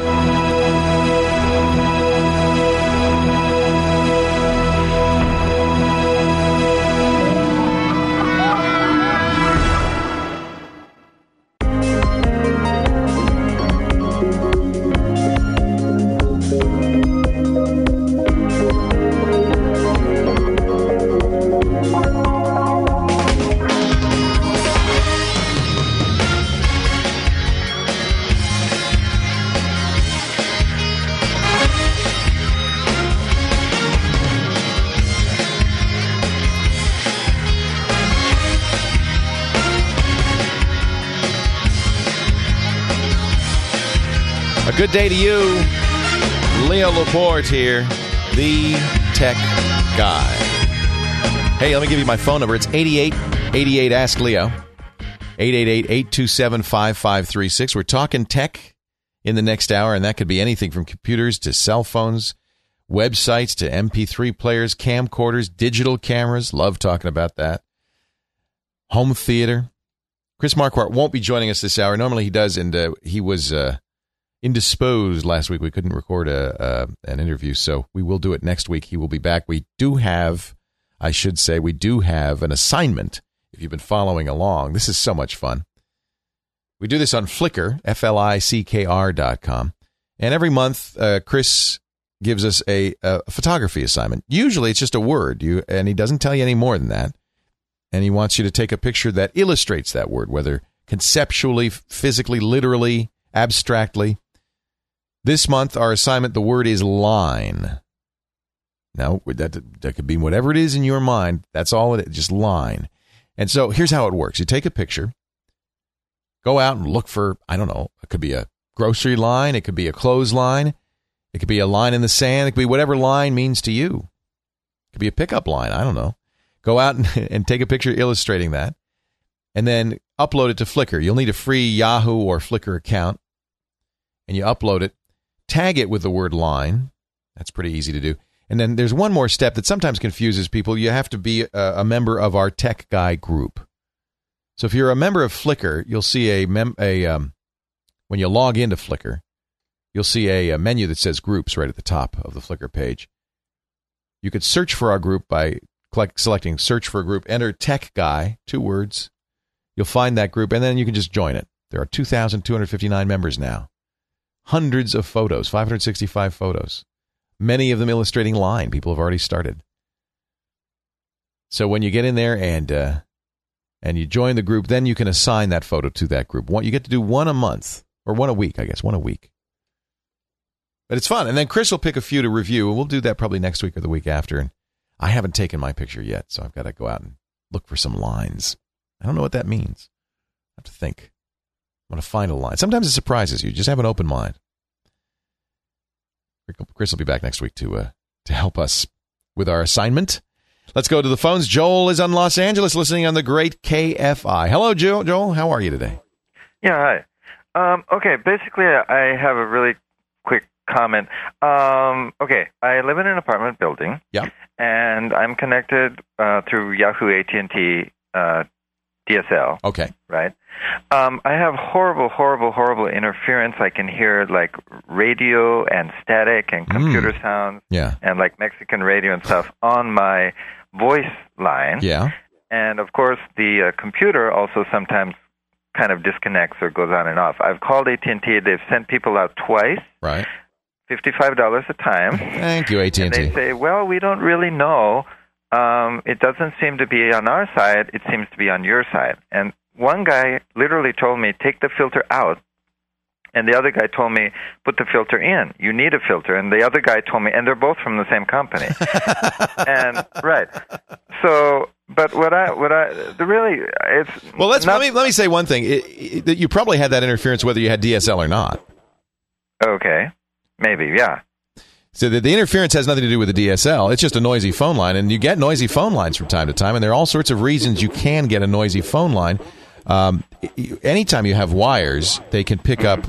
Good day to you. Leo Laporte here, the tech guy. Hey, let me give you my phone number. It's 8888 Ask Leo. 888-827-5536. We're talking tech in the next hour, and that could be anything from computers to cell phones, websites to MP3 players, camcorders, digital cameras. Love talking about that. Home theater. Chris Marquardt won't be joining us this hour. Normally he does, and he was indisposed last week. We couldn't record an interview, so we will do it next week. He will be back. We do have an assignment, if you've been following along. This is so much fun. We do this on Flickr, FLICKR.com. And every month, Chris gives us a photography assignment. Usually it's just a word, and he doesn't tell you any more than that. And he wants you to take a picture that illustrates that word, whether conceptually, physically, literally, abstractly. This month, our assignment, the word is line. Now, that could be whatever it is in your mind. That's all it is, just line. And so here's how it works. You take a picture, go out and look for, I don't know, it could be a grocery line, it could be a clothesline, it could be a line in the sand, it could be whatever line means to you. It could be a pickup line, I don't know. Go out and take a picture illustrating that, and then upload it to Flickr. You'll need a free Yahoo or Flickr account, and you upload it. Tag it with the word line. That's pretty easy to do. And then there's one more step that sometimes confuses people. You have to be a member of our Tech Guy group. So if you're a member of Flickr, you'll see when you log into Flickr, you'll see a menu that says groups right at the top of the Flickr page. You could search for our group by selecting search for a group, enter Tech Guy, 2 words. You'll find that group, and then you can just join it. There are 2,259 members now. Hundreds of photos, 565 photos. Many of them illustrating line. People have already started. So when you get in there and you join the group, then you can assign that photo to that group. You get to do one a month, or one a week, I guess, one a week. But it's fun. And then Chris will pick a few to review, and we'll do that probably next week or the week after. And I haven't taken my picture yet, so I've got to go out and look for some lines. I don't know what that means. I have to think. I'm going to find a line. Sometimes it surprises you. Just have an open mind. Chris will be back next week to help us with our assignment. Let's go to the phones. Joel is on Los Angeles listening on the great KFI. Hello, Joel. How are you today? Yeah, hi. Okay, basically, I have a really quick comment. Okay, I live in an apartment building. Yeah. And I'm connected through Yahoo AT&T DSL. Okay. Right? I have horrible interference. I can hear like radio and static and computer sounds and like Mexican radio and stuff on my voice line. Yeah. And of course, the computer also sometimes kind of disconnects or goes on and off. I've called AT&T. They've sent people out twice. Right. $55 a time. Thank you, AT&T. And they say, well, we don't really know. It doesn't seem to be on our side. It seems to be on your side. And one guy literally told me, take the filter out. And the other guy told me, put the filter in. You need a filter. And the other guy told me, and they're both from the same company. And right. So, but it's well. Let me say one thing. You probably had that interference whether you had DSL or not. Okay, maybe, yeah. So the interference has nothing to do with the DSL. It's just a noisy phone line, and you get noisy phone lines from time to time. And there are all sorts of reasons you can get a noisy phone line. Anytime you have wires, they can pick up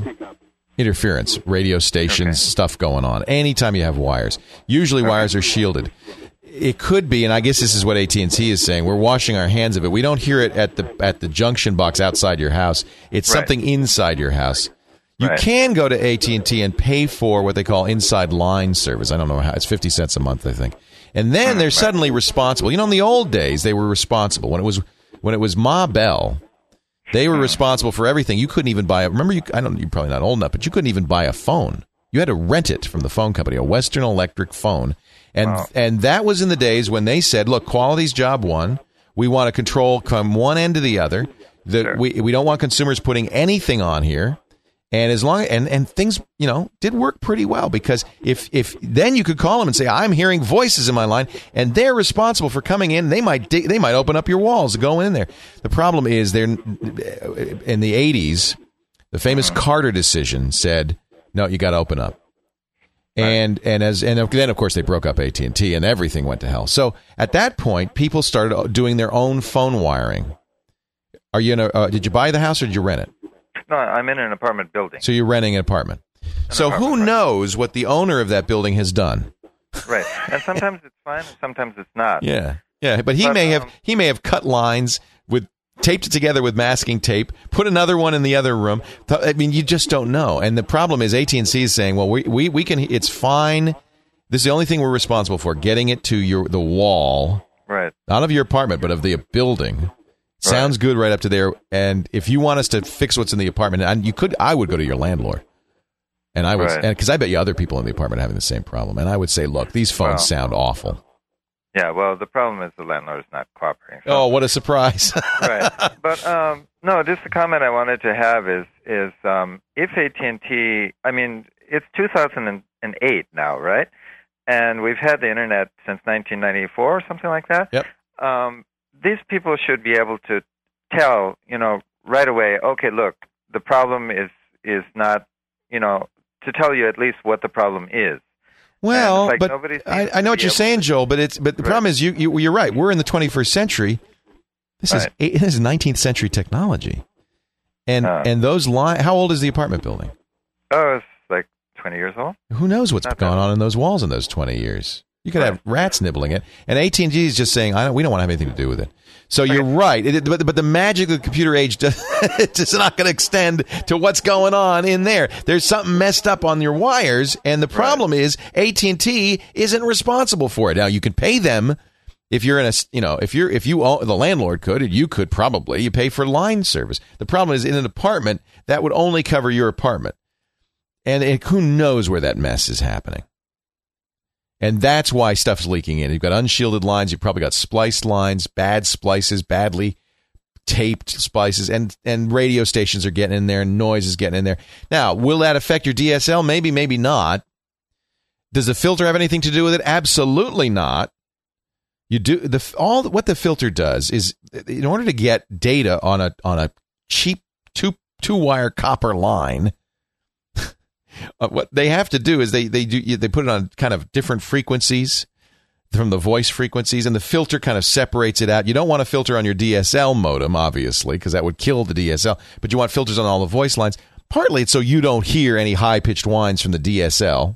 interference, radio stations, stuff going on. Anytime you have wires, usually wires are shielded. It could be, and I guess this is what AT&T is saying. We're washing our hands of it. We don't hear it at the junction box outside your house. It's something inside your house. You can go to AT&T and pay for what they call inside line service. I don't know how. It's 50 cents a month, I think. And then they're suddenly responsible. You know, in the old days, they were responsible. When it was Ma Bell, they were responsible for everything. You couldn't even buy remember, you're probably not old enough, but you couldn't even buy a phone. You had to rent it from the phone company, a Western Electric phone. And that was in the days when they said, look, quality's job one. We want to control from one end to the other. We don't want consumers putting anything on here. And as long and things, did work pretty well, because if then you could call them and say, I'm hearing voices in my line, and they're responsible for coming in. They might open up your walls to go in there. The problem is in the 80s, the famous Carter decision said, no, you got to open up. And then of course they broke up AT&T and everything went to hell. So at that point, people started doing their own phone wiring. Are you did you buy the house or did you rent it? No, I'm in an apartment building. So you're renting an apartment. Who knows what the owner of that building has done? Right. And sometimes it's fine, and sometimes it's not. Yeah. But he may have cut lines taped it together with masking tape, put another one in the other room. I mean, you just don't know. And the problem is AT&T is saying, well, we can. It's fine. This is the only thing we're responsible for: getting it to the wall, right? Not of your apartment, but of the building. Sounds good right up to there. And if you want us to fix what's in the apartment, and I would go to your landlord. And I would, because I bet you other people in the apartment are having the same problem. And I would say, look, these phones sound awful. Yeah, well, the problem is the landlord is not cooperating. So. Oh, what a surprise! Right, but no, just the comment I wanted to have is if AT&T, I mean, it's 2008 now, right? And we've had the internet since 1994 or something like that. Yep. These people should be able to tell, right away, okay, look, the problem is not, to tell you at least what the problem is. Well, but I know what you're saying, Joel, but the problem is you're right. We're in the 21st century. This is 19th century technology. And those how old is the apartment building? Oh, it's like 20 years old. Who knows what's gone on in those walls in those 20 years? You could have rats nibbling it. And AT&T is just saying, we don't want to have anything to do with it. So you're right. But the magic of the computer age it's not going to extend to what's going on in there. There's something messed up on your wires, and the problem is AT&T isn't responsible for it. Now, you can pay them if you're in if own, the landlord could, and you could probably, you pay for line service. The problem is in an apartment, that would only cover your apartment. And who knows where that mess is happening. And that's why stuff's leaking in. You've got unshielded lines. You've probably got spliced lines, bad splices, badly taped splices, and radio stations are getting in there, and noise is getting in there. Now, will that affect your DSL? Maybe, maybe not. Does the filter have anything to do with it? Absolutely not. What the filter does is, in order to get data on a cheap two-wire copper line, what they have to do is they put it on kind of different frequencies from the voice frequencies, and the filter kind of separates it out. You don't want a filter on your DSL modem, obviously, because that would kill the DSL, but you want filters on all the voice lines. Partly it's so you don't hear any high-pitched whines from the DSL.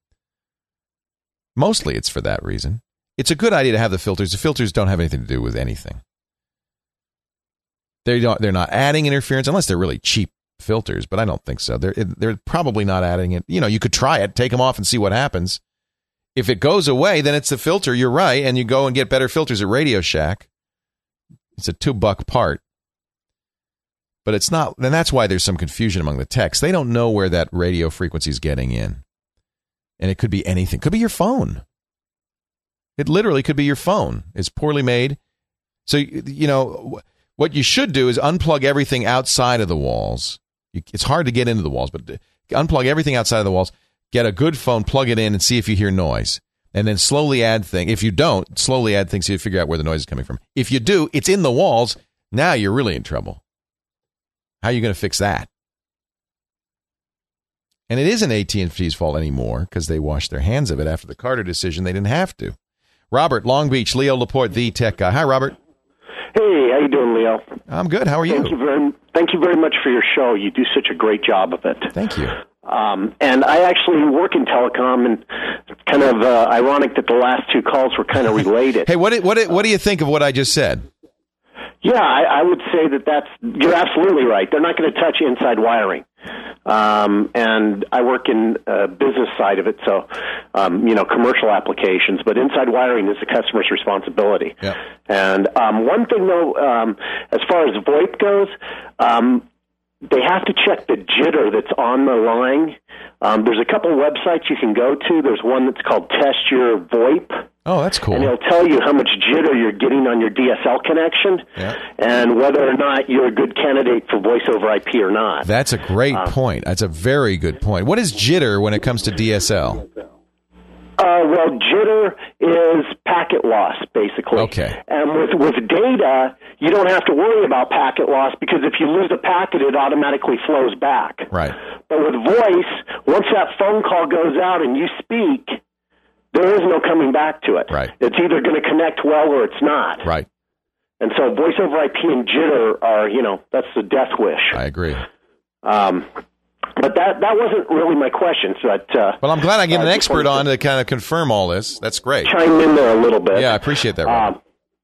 Mostly it's for that reason. It's a good idea to have the filters. The filters don't have anything to do with anything. They're not adding interference unless they're really cheap filters, but I don't think so. They're probably not adding it. You could try it, take them off, and see what happens. If it goes away, then it's the filter. You're right, and you go and get better filters at Radio Shack. It's a $2 part, but it's not. And that's why there's some confusion among the techs. They don't know where that radio frequency is getting in, and it could be anything. It could be your phone. It literally could be your phone. It's poorly made. So what you should do is unplug everything outside of the walls. It's hard to get into the walls, but unplug everything outside of the walls, get a good phone, plug it in, and see if you hear noise. And then slowly add things. If you don't, slowly add things so you figure out where the noise is coming from. If you do, it's in the walls. Now you're really in trouble. How are you going to fix that? And it isn't AT&T's fault anymore because they washed their hands of it after the Carter decision. They didn't have to. Robert, Long Beach, Leo Laporte, the tech guy. Hi, Robert. Hey, how you doing, Leo? I'm good. How are you? Thank you very much for your show. You do such a great job of it. Thank you. And I actually work in telecom, and kind of ironic that the last two calls were kind of related. Hey, what do you think of what I just said? Yeah, I would say you're absolutely right. They're not going to touch inside wiring. And I work in business side of it, so, commercial applications, but inside wiring is the customer's responsibility. Yeah. And one thing, though, as far as VoIP goes, they have to check the jitter that's on the line. There's a couple websites you can go to. There's one that's called Test Your VoIP. Oh, that's cool. And it'll tell you how much jitter you're getting on your DSL connection and whether or not you're a good candidate for voice over IP or not. That's a great point. That's a very good point. What is jitter when it comes to DSL? Well, jitter is packet loss, basically. Okay. And with data, you don't have to worry about packet loss because if you lose a packet, it automatically flows back. Right. But with voice, once that phone call goes out and you speak, there is no coming back to it. Right. It's either going to connect well or it's not. Right. And so voice over IP and jitter are, that's the death wish. I agree. But that wasn't really my question. So well, I'm glad I get an expert on to kind of confirm all this. That's great. Chime in there a little bit. Yeah, I appreciate that, Rob.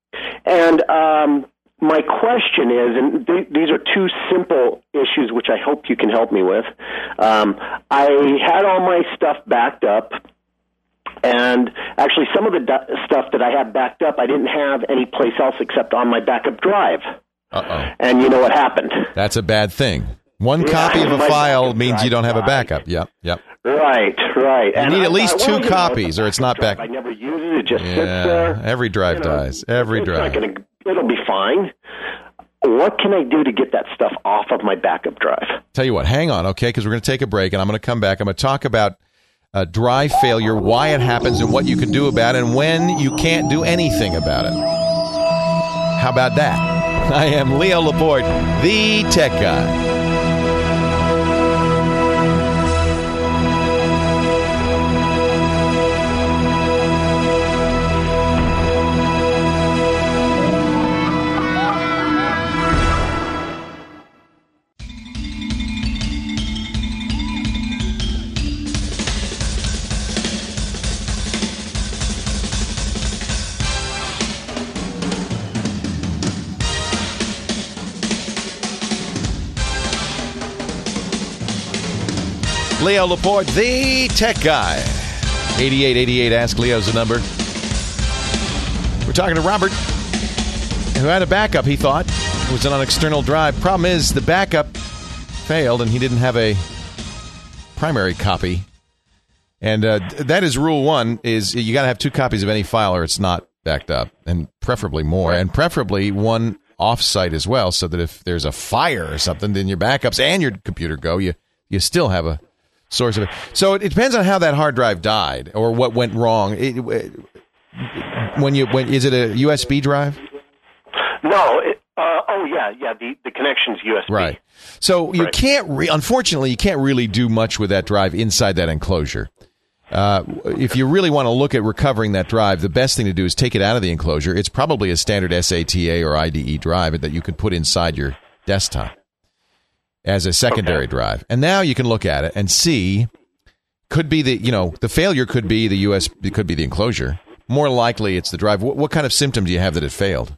My question is, and these are two simple issues which I hope you can help me with. I had all my stuff backed up, and actually some of the stuff that I had backed up, I didn't have any place else except on my backup drive. Uh-oh. And you know what happened? That's a bad thing. One copy of a file means you don't have a backup. Yep. Right. You need at least two copies, or it's not back. I never use it. It just sits there. Every drive dies. Every drive. It'll be fine. What can I do to get that stuff off of my backup drive? Tell you what, hang on, okay, because we're going to take a break, and I'm going to come back. I'm going to talk about drive failure, why it happens, and what you can do about it, and when you can't do anything about it. How about that? I am Leo Laporte, the Tech Guy. Leo Laporte, the Tech Guy. 8888, ask Leo's the number. We're talking to Robert, who had a backup, he thought. It was on an external drive. Problem is, the backup failed, and he didn't have a primary copy. And that is rule one, is you got to have two copies of any file or it's not backed up, and preferably more, and preferably one off-site as well, so that if there's a fire or something, then your backups and your computer go, you still have a source of it. So it depends on how that hard drive died or what went wrong. Is it a USB drive? No. The connection's USB. Right. So you can't. Unfortunately, you can't really do much with that drive inside that enclosure. If you really want to look at recovering that drive, the best thing to do is take it out of the enclosure. It's probably a standard SATA or IDE drive that you can put inside your desktop as a secondary drive. And now you can look at it and see, could be the failure could be the USB, it could be the enclosure. More likely it's the drive. What kind of symptom do you have that it failed?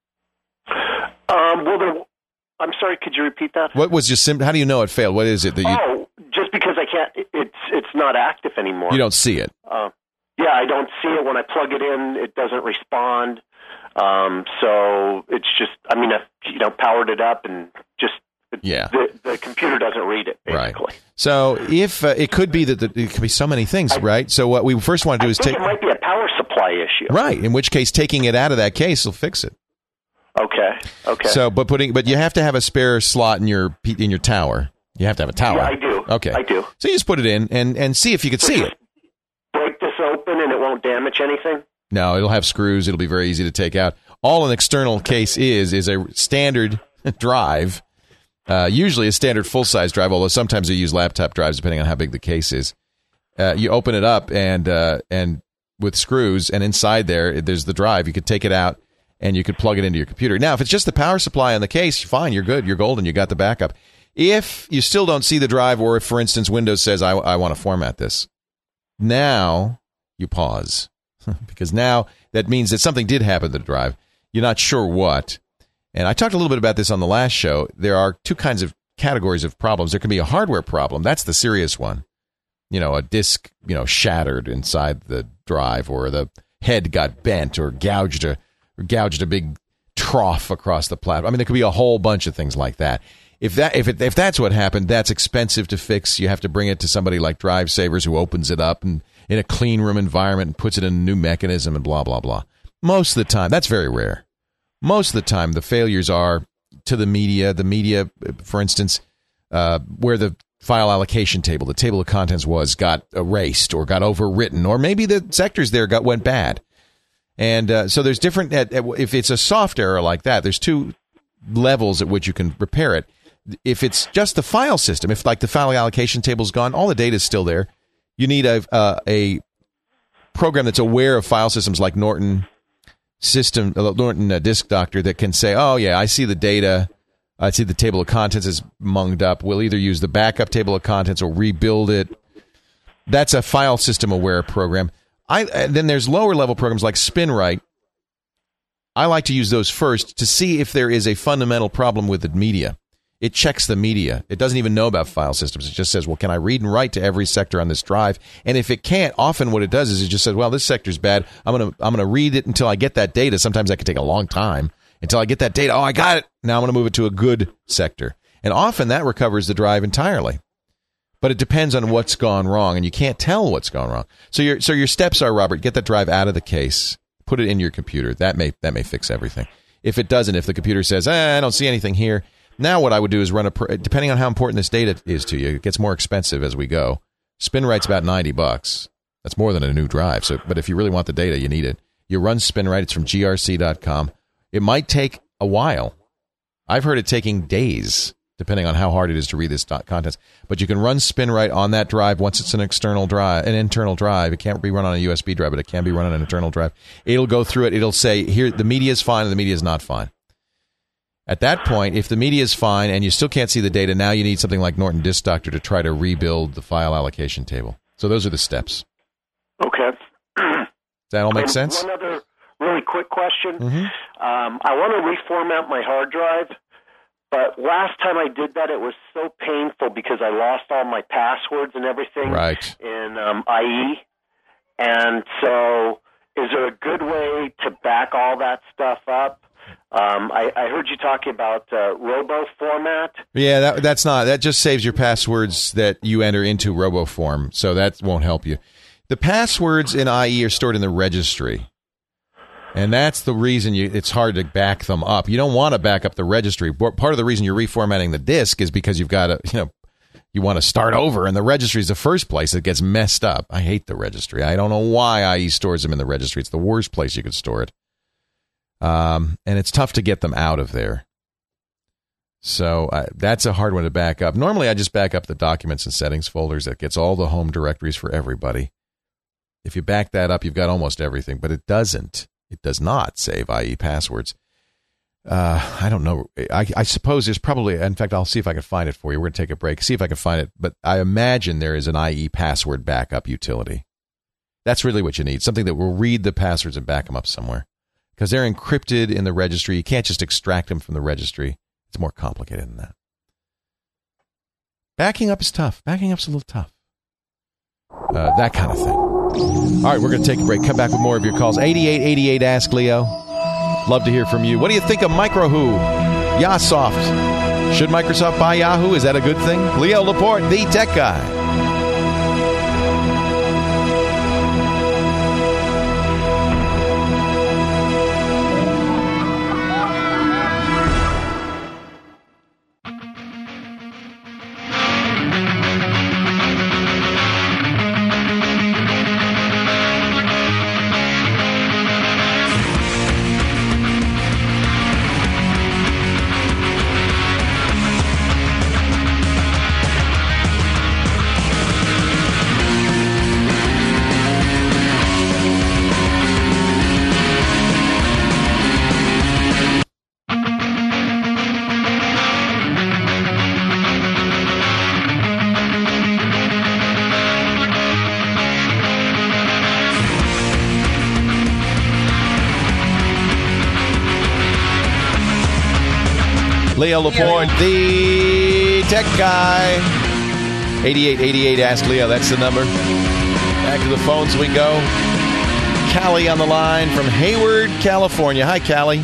I'm sorry, could you repeat that? What was your symptom? How do you know it failed? What is it that you... just because I can't, it's not active anymore. You don't see it? I don't see it. When I plug it in, it doesn't respond. So it's just, I've powered it up and just... The computer doesn't read it, basically. Right. So if it could be that it could be so many things, right? So what we first want to do is it might be a power supply issue. Right. In which case, taking it out of that case will fix it. Okay. So, but you have to have a spare slot in your tower. You have to have a tower. Yeah, I do. Okay. I do. So you just put it in and see if you could see it. Break this open and it won't damage anything? No, it'll have screws. It'll be very easy to take out. All an external case is a standard drive. Usually a standard full-size drive, although sometimes they use laptop drives depending on how big the case is. You open it up and with screws, and inside there's the drive. You could take it out and you could plug it into your computer. Now, if it's just the power supply on the case, fine, you're good, you're golden, you got the backup. If you still don't see the drive, or if, for instance, Windows says, I want to format this, now you pause. Because now that means that something did happen to the drive. You're not sure what. And I talked a little bit about this on the last show. There are two kinds of categories of problems. There can be a hardware problem. That's the serious one. A disk, shattered inside the drive, or the head got bent, or gouged a big trough across the platform. I mean, there could be a whole bunch of things like that. If that's what happened, that's expensive to fix. You have to bring it to somebody like Drive Savers, who opens it up and in a clean room environment and puts it in a new mechanism and blah, blah, blah. Most of the time, that's very rare. Most of the time, the failures are to the media. The media, for instance, where the file allocation table, the table of contents got erased or got overwritten, or maybe the sectors there went bad. And so there's different, if it's a soft error like that, there's two levels at which you can repair it. If it's just the file system, if like the file allocation table's gone, all the data is still there, you need a program that's aware of file systems like Norton Disk Doctor that can say, oh yeah, I see the data, I see the table of contents is munged up. We'll either use the backup table of contents or rebuild it. That's a file system aware program. Then there's lower level programs like SpinRite. I like to use those first to see if there is a fundamental problem with the media. It checks the media. It doesn't even know about file systems. It just says, well, can I read and write to every sector on this drive? And if it can't, often what it does is it just says, well, this sector's bad. I'm gonna read it until I get that data. Sometimes that can take a long time. Until I get that data, oh, I got it. Now I'm going to move it to a good sector. And often that recovers the drive entirely. But it depends on what's gone wrong, and you can't tell what's gone wrong. So your steps are, Robert, get that drive out of the case, put it in your computer. That may fix everything. If it doesn't, if the computer says, I don't see anything here, now what I would do is depending on how important this data is to you, it gets more expensive as we go. SpinRite's about $90. That's more than a new drive. But if you really want the data, you need it. You run SpinRite. It's from grc.com. It might take a while. I've heard it taking days, depending on how hard it is to read this contents. But you can run SpinRite on that drive once it's an internal drive. It can't be run on a USB drive, but it can be run on an internal drive. It'll go through it. It'll say, here, the media is fine and the media is not fine. At that point, if the media is fine and you still can't see the data, now you need something like Norton Disk Doctor to try to rebuild the file allocation table. So those are the steps. Okay. Does that all make sense? One other really quick question. Mm-hmm. I want to reformat my hard drive, but last time I did that, it was so painful because I lost all my passwords and everything in IE. And so is there a good way to back all that stuff up? I heard you talking about Robo format. Yeah, that just saves your passwords that you enter into RoboForm, so that won't help you. The passwords in IE are stored in the registry, and that's the reason it's hard to back them up. You don't want to back up the registry. Part of the reason you're reformatting the disk is because you've got to, you want to start over, and the registry is the first place that gets messed up. I hate the registry. I don't know why IE stores them in the registry. It's the worst place you could store it. And it's tough to get them out of there. So that's a hard one to back up. Normally, I just back up the documents and settings folders. That gets all the home directories for everybody. If you back that up, you've got almost everything, but it doesn't. It does not save IE passwords. I don't know. I suppose there's probably, in fact, I'll see if I can find it for you. We're going to take a break, see if I can find it. But I imagine there is an IE password backup utility. That's really what you need, something that will read the passwords and back them up somewhere. Because they're encrypted in the registry. You can't just extract them from the registry. It's more complicated than that. Backing up is tough. Backing up's a little tough. That kind of thing. All right, we're going to take a break. Come back with more of your calls. 8888 Ask Leo. Love to hear from you. What do you think of MicroWho? Yasoft. Should Microsoft buy Yahoo? Is that a good thing? Leo Laporte, the tech guy. Leo Laporte, the tech guy. 8888 Ask Leo. That's the number. Back to the phones we go. Callie on the line from Hayward, California. Hi, Callie.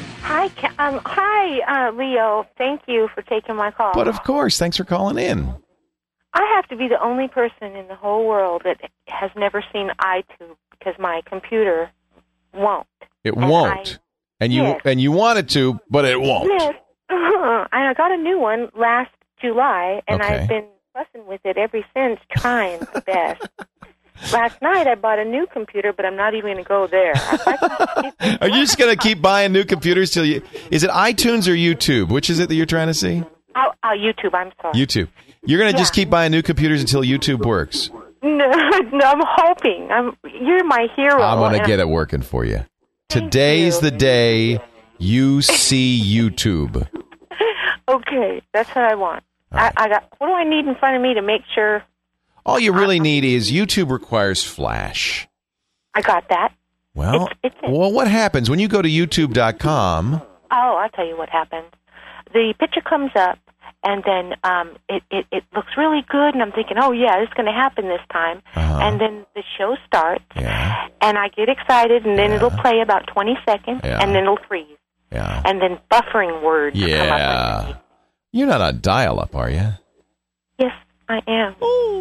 Hi, Leo. Thank you for taking my call. But of course, thanks for calling in. I have to be the only person in the whole world that has never seen iTunes because my computer won't. It won't. And you want it to, but it won't. Yes. And I got a new one last July, and Okay. I've been fussing with it ever since, trying the best. Last night I bought a new computer, but I'm not even going to go there. Are you just going to keep buying new computers till you... Is it iTunes or YouTube? Which is it that you're trying to see? YouTube, I'm sorry. YouTube. You're going to just keep buying new computers until YouTube works. No, I'm hoping. You're my hero. I'm going to get it working for you. Today's the day you see YouTube. Okay, that's what I want. Right. I got. What do I need in front of me to make sure? All you really need is YouTube requires Flash. I got that. Well, well, what happens when you go to YouTube.com? Oh, I'll tell you what happens. The picture comes up, and then it looks really good, and I'm thinking, oh, yeah, this is going to happen this time. And then the show starts, and I get excited, and then it'll play about 20 seconds, and then it'll freeze. Yeah. And then buffering words come up. You're not on dial-up, are you? Yes, I am.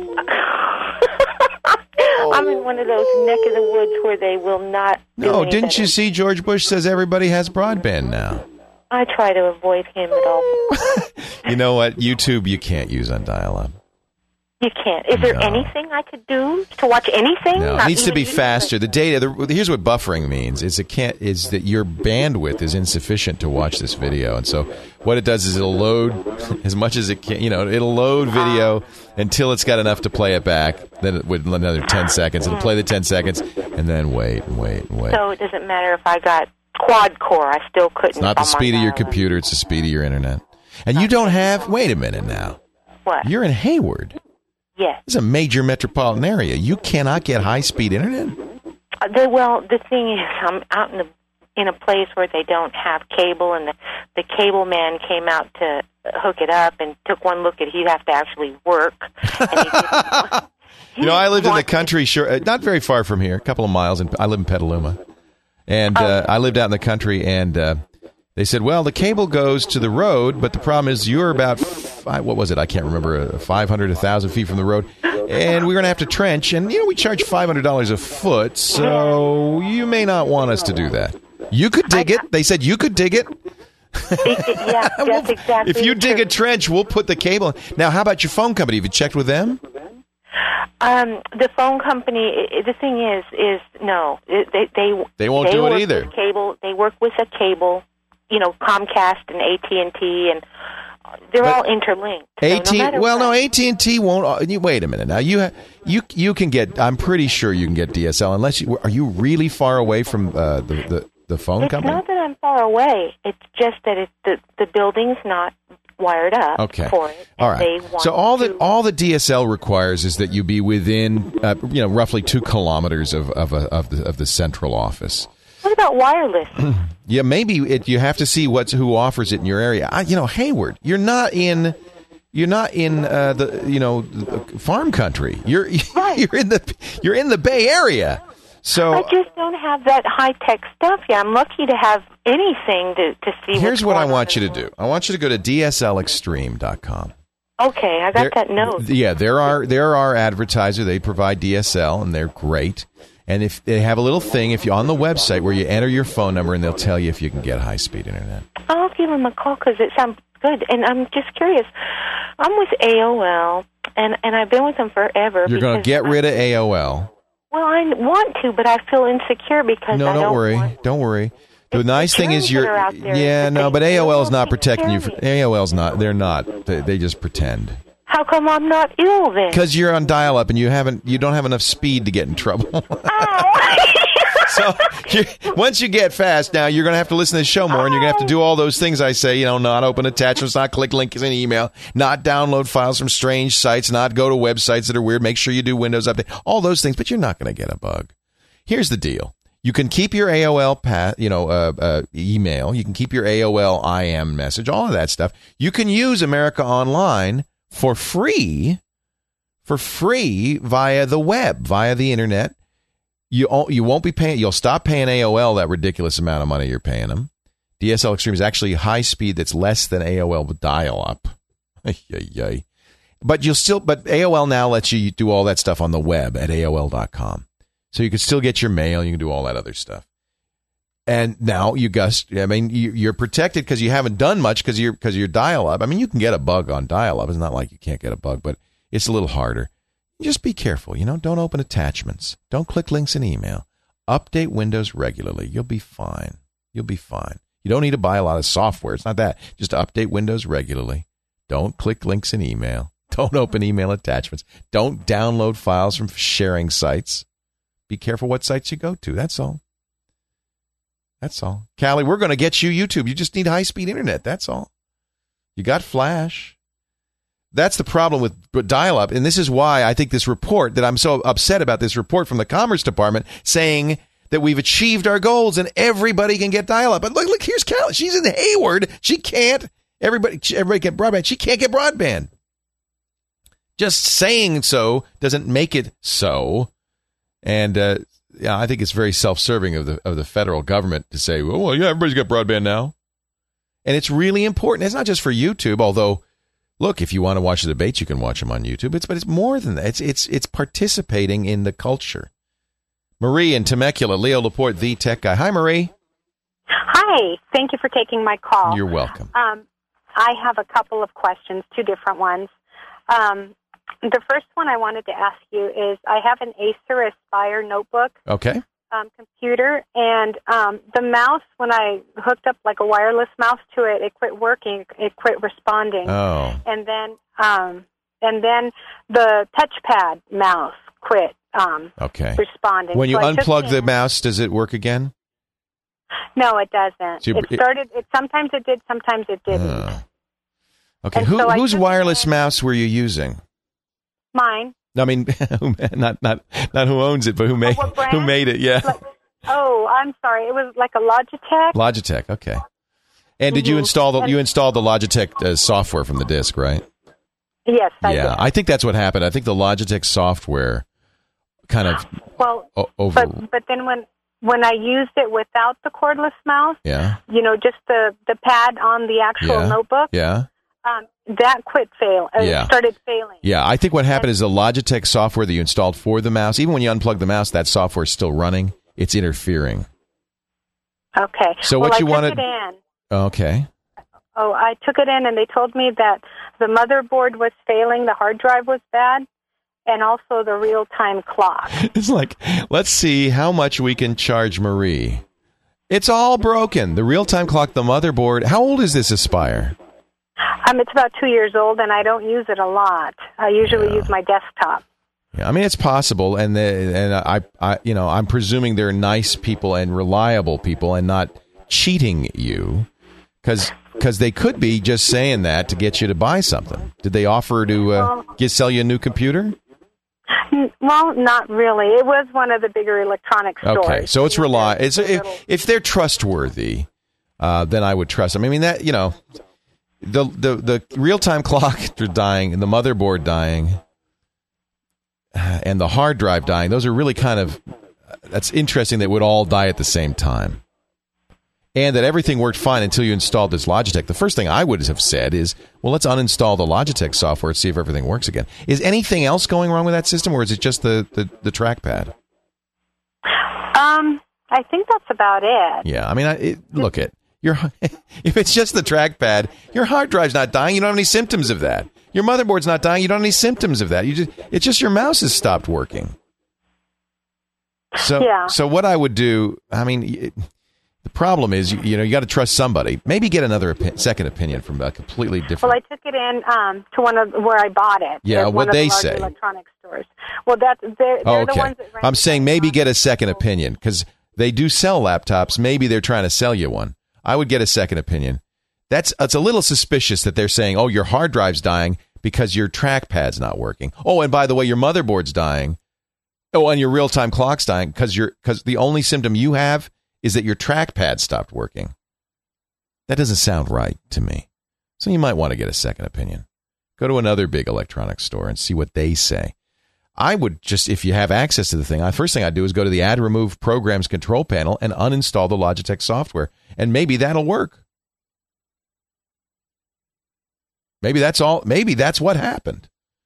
I'm in one of those neck of the woods where they will not. No, didn't you see George Bush says everybody has broadband now? I try to avoid him at all. You know what? YouTube you can't use on dial-up. You can't. Is there anything I could do to watch anything? No, it needs to be faster. The data. Here's what buffering means: is that your bandwidth is insufficient to watch this video, and so what it does is it'll load as much as it can. It'll load video until it's got enough to play it back. Then it would another 10 seconds. It'll play the 10 seconds, and then wait and wait and wait. So it doesn't matter if I got quad core. I still couldn't. It's not the speed of your computer; it's the speed of your internet. And you don't have. Wait a minute now. What? You're in Hayward. Yes. It's a major metropolitan area. You cannot get high-speed internet? The thing is, I'm out in a place where they don't have cable, and the cable man came out to hook it up and took one look at it. He'd have to actually work. And I lived in the country, not very far from here, a couple of miles. I live in Petaluma. And I lived out in the country, and they said, well, the cable goes to the road, but the problem is you're about, what was it? I can't remember, 500, 1,000 feet from the road. And we're going to have to trench. And, we charge $500 a foot, so you may not want us to do that. You could dig it. They said you could dig it. Yeah, that's exactly. If you dig a trench, we'll put the cable in. Now, how about your phone company? Have you checked with them? The phone company, the thing is no. They won't do it either. Cable. They work with a cable. Comcast and AT&T, and they're all interlinked. AT&T won't. Wait a minute now. You can get. I'm pretty sure you can get DSL unless you. Are you really far away from the phone company? It's not that I'm far away. It's just that the building's not wired up for it. All right. So all the DSL requires is that you be within roughly 2 kilometers of the central office. What about wireless? Yeah, maybe you have to see who offers it in your area. Hayward, you're not in the farm country. You're in the Bay Area. So I just don't have that high tech stuff yet. I'm lucky to have anything to see. Here's what I want you to do. I want you to go to DSLextreme.com. Okay, I got that note. Yeah, there are advertisers. They provide DSL, and they're great. And if they have a little thing, if you're on the website where you enter your phone number, and they'll tell you if you can get high-speed internet. I'll give them a call because it sounds good. And I'm just curious. I'm with AOL, and I've been with them forever. You're going to get rid of AOL. Well, I want to, but I feel insecure because don't worry. The nice thing is but AOL is not protecting you. AOL's not. They're not. They just pretend. How come I'm not ill then? Because you're on dial-up and you don't have enough speed to get in trouble. So once you get fast, now you're going to have to listen to the show more, and you're going to have to do all those things I say. Not open attachments, not click links in email, not download files from strange sites, not go to websites that are weird. Make sure you do Windows Update, all those things. But you're not going to get a bug. Here's the deal: You can keep your AOL email. You can keep your AOL IM message, all of that stuff. You can use America Online for free via the web, via the internet. You won't be paying. You'll stop paying AOL that ridiculous amount of money you're paying them. DSL Extreme is actually high speed that's less than AOL dial-up. But AOL now lets you do all that stuff on the web at AOL.com. So you can still get your mail. You can do all that other stuff. And now you're protected because you haven't done much because you're dial-up. I mean, you can get a bug on dial-up. It's not like you can't get a bug, but it's a little harder. Just be careful. Don't open attachments. Don't click links in email. Update Windows regularly. You'll be fine. You don't need to buy a lot of software. It's not that. Just update Windows regularly. Don't click links in email. Don't open email attachments. Don't download files from sharing sites. Be careful what sites you go to. That's all. Callie, we're going to get you YouTube. You just need high-speed internet. That's all. You got Flash. That's the problem with dial-up. And this is why I think this report, that I'm so upset about this report from the Commerce Department saying that we've achieved our goals and everybody can get dial-up. But look, here's Callie. She's in Hayward. She can't. Everybody get broadband. She can't get broadband. Just saying so doesn't make it so. And I think it's very self-serving of the federal government to say, well, yeah, everybody's got broadband now. And it's really important. It's not just for YouTube, although, look, if you want to watch the debates, you can watch them on YouTube. But it's more than that. It's participating in the culture. Marie in Temecula, Leo Laporte, the tech guy. Hi, Marie. Hi. Thank you for taking my call. You're welcome. I have a couple of questions, two different ones. The first one I wanted to ask you is I have an Acer Aspire notebook computer, and the mouse, when I hooked up like a wireless mouse to it, it quit working. It quit responding. Oh. And then the touchpad mouse quit responding. When you unplug the mouse, does it work again? No, it doesn't. So sometimes it did, sometimes it didn't. Okay, whose wireless mouse were you using? Mine. I mean, not who owns it, but who made it? Yeah. I'm sorry. It was like a Logitech. Logitech. Okay. And did you install the Logitech software from the disk, right? Yes, I did. Yeah, I think that's what happened. I think the Logitech software kind of over. But then when I used it without the cordless mouse, just the pad on the actual notebook, that started failing. Yeah, I think what happened is the Logitech software that you installed for the mouse, even when you unplug the mouse, that software is still running. It's interfering. Okay. So what you wanted? Took it in. Okay. Oh, I took it in, and they told me that the motherboard was failing, the hard drive was bad, and also the real-time clock. It's like, let's see how much we can charge Marie. It's all broken. The real-time clock, the motherboard. How old is this Aspire? It's about 2 years old, and I don't use it a lot. I usually use my desktop. Yeah, I mean, it's possible, and I'm presuming they're nice people and reliable people and not cheating you, because they could be just saying that to get you to buy something. Did they offer to sell you a new computer? Well, not really. It was one of the bigger electronic stores. Okay, so it's reliable. If they're trustworthy, then I would trust them. I mean, that the real-time clock dying and the motherboard dying and the hard drive dying, those are really that's interesting that would all die at the same time. And that everything worked fine until you installed this Logitech. The first thing I would have said is, well, let's uninstall the Logitech software and see if everything works again. Is anything else going wrong with that system, or is it just the trackpad? I think that's about it. Yeah, I mean, if it's just the trackpad, your hard drive's not dying. You don't have any symptoms of that. Your motherboard's not dying. You don't have any symptoms of that. It's just your mouse has stopped working. So what I would do, I mean, the problem is, you got to trust somebody. Maybe get another second opinion from a completely different. Well, I took it in to one of where I bought it. Yeah, what they say. Electronic stores. Well, they're the ones that. I'm saying maybe get a second opinion because they do sell laptops. Maybe they're trying to sell you one. I would get a second opinion. It's a little suspicious that they're saying, oh, your hard drive's dying because your trackpad's not working. Oh, and by the way, your motherboard's dying Oh, and your real-time clock's dying because the only symptom you have is that your trackpad stopped working. That doesn't sound right to me. So you might want to get a second opinion. Go to another big electronics store and see what they say. I would just, if you have access to the thing, the first thing I'd do is go to the Add Remove Programs control panel and uninstall the Logitech software. And maybe that'll work. Maybe that's all. Maybe that's what happened.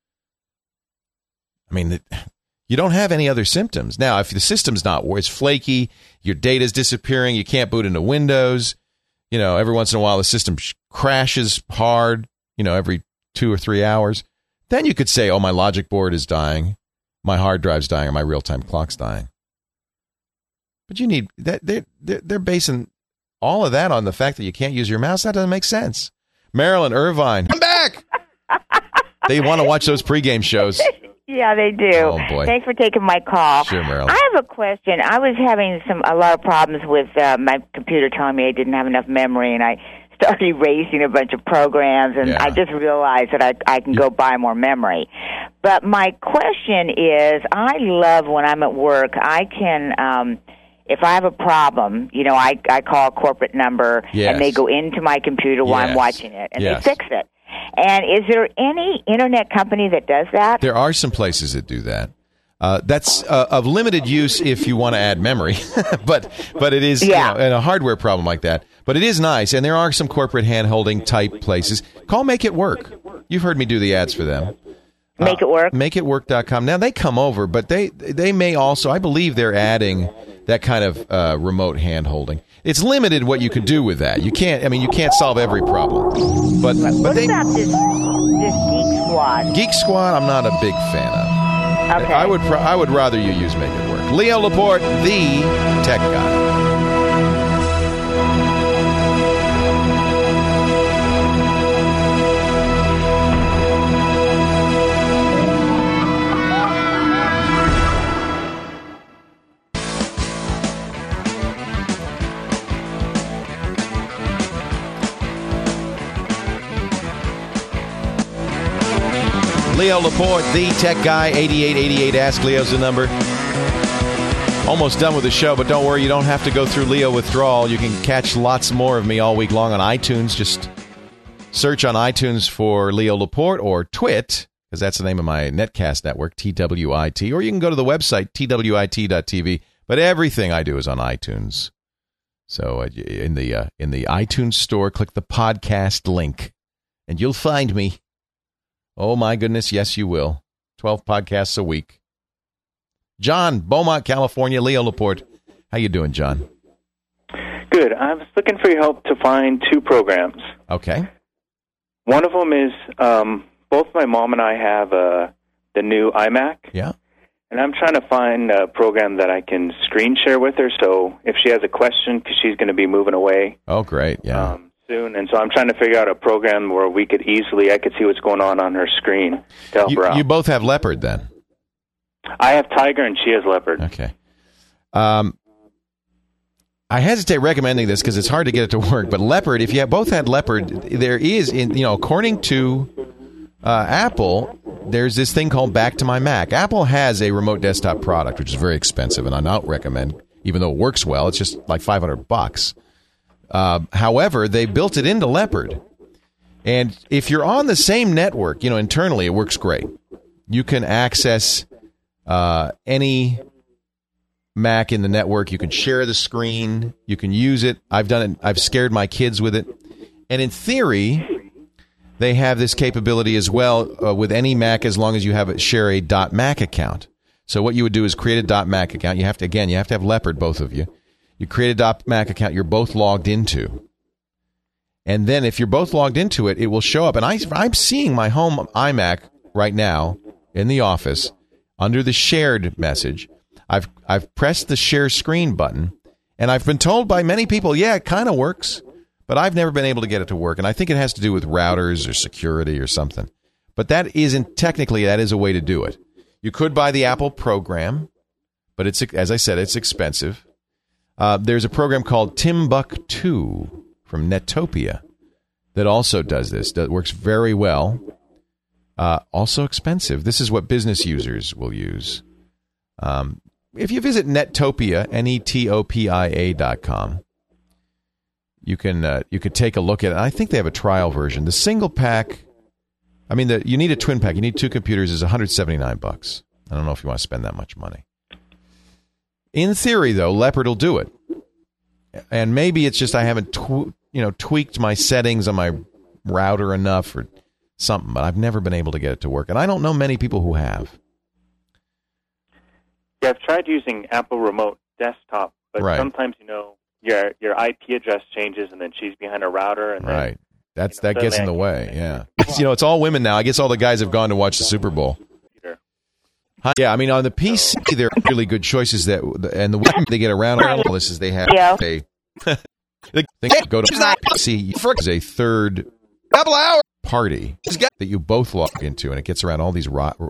I mean, you don't have any other symptoms. Now, if the system's not, it's flaky, your data's disappearing, you can't boot into Windows, every once in a while the system crashes hard, every 2 or 3 hours, then you could say, oh, my logic board is dying, my hard drive's dying, or my real-time clock's dying. But you need that. They're basing all of that on the fact that you can't use your mouse. That doesn't make sense. Marilyn Irvine, I'm back. They want to watch those pregame shows. Yeah, they do. Oh, boy. Thanks for taking my call. Sure, Marilyn. I have a question. I was having a lot of problems with my computer telling me I didn't have enough memory, and I started erasing a bunch of programs, and I just realized that I can go buy more memory. But my question is, I love when I'm at work, I can... if I have a problem, I call a corporate number, and they go into my computer while I'm watching it, and they fix it. And is there any Internet company that does that? There are some places that do that. That's of limited use if you want to add memory, but it is and a hardware problem like that. But it is nice, and there are some corporate hand-holding type places. Call Make It Work. You've heard me do the ads for them. Make It Work? MakeItWork.com. Now, they come over, but they may also, I believe they're adding that kind of remote hand-holding. It's limited what you can do with that. You can't solve every problem. But what about this Geek Squad? Geek Squad, I'm not a big fan of. Okay. I would rather you use Make It Work. Leo Laporte, the tech guy. Leo Laporte, the tech guy, 8888. Ask Leo's the number. Almost done with the show, but don't worry, you don't have to go through Leo Withdrawal. You can catch lots more of me all week long on iTunes. Just search on iTunes for Leo Laporte or Twit, because that's the name of my netcast network, TWIT. Or you can go to the website, twit.tv. But everything I do is on iTunes. So in the iTunes store, click the podcast link, and you'll find me. Oh, my goodness, yes, you will. 12 podcasts a week. John, Beaumont, California, Leo Laporte. How you doing, John? Good. I was looking for your help to find 2 programs. Okay. One of them is both my mom and I have the new iMac. Yeah. And I'm trying to find a program that I can screen share with her, so if she has a question, because she's going to be moving away. Oh, great, yeah. Soon, and so I'm trying to figure out a program where I could see what's going on her screen to help her out. You both have Leopard, then? I have Tiger, and she has Leopard. Okay. I hesitate recommending this because it's hard to get it to work, but Leopard, if you both had Leopard, there is, according to Apple, there's this thing called Back to My Mac. Apple has a remote desktop product, which is very expensive, and I don't recommend, even though it works well, it's just like $500. However, they built it into Leopard. And if you're on the same network, internally, it works great. You can access any Mac in the network. You can share the screen. You can use it. I've done it. I've scared my kids with it. And in theory, they have this capability as well with any Mac as long as you share a .Mac account. So what you would do is create a .Mac account. You have to have Leopard, both of you. You create a .Mac account you're both logged into. And then if you're both logged into it, it will show up. And I'm seeing my home iMac right now in the office under the shared message. I've pressed the share screen button, and I've been told by many people, yeah, it kind of works, but I've never been able to get it to work. And I think it has to do with routers or security or something. But that is a way to do it. You could buy the Apple program, but it's, as I said, it's expensive. There's a program called Timbuk2 from Netopia that also does this. That works very well. Also expensive. This is what business users will use. If you visit Netopia, netopia.com, you could take a look at it. I think they have a trial version. The single pack, you need a twin pack. You need 2 computers is $179. I don't know if you want to spend that much money. In theory, though, Leopard will do it. And maybe it's just I haven't tweaked my settings on my router enough or something, but I've never been able to get it to work. And I don't know many people who have. Yeah, I've tried using Apple Remote Desktop, but sometimes, your IP address changes and then she's behind a router. And then, that gets in the way, yeah. It's all women now. I guess all the guys have gone to watch the Super Bowl. Yeah, on the PC, there are really good choices and the way they get around all this is they have they go to PC is a third double-hour party that you both log into, and it gets around all these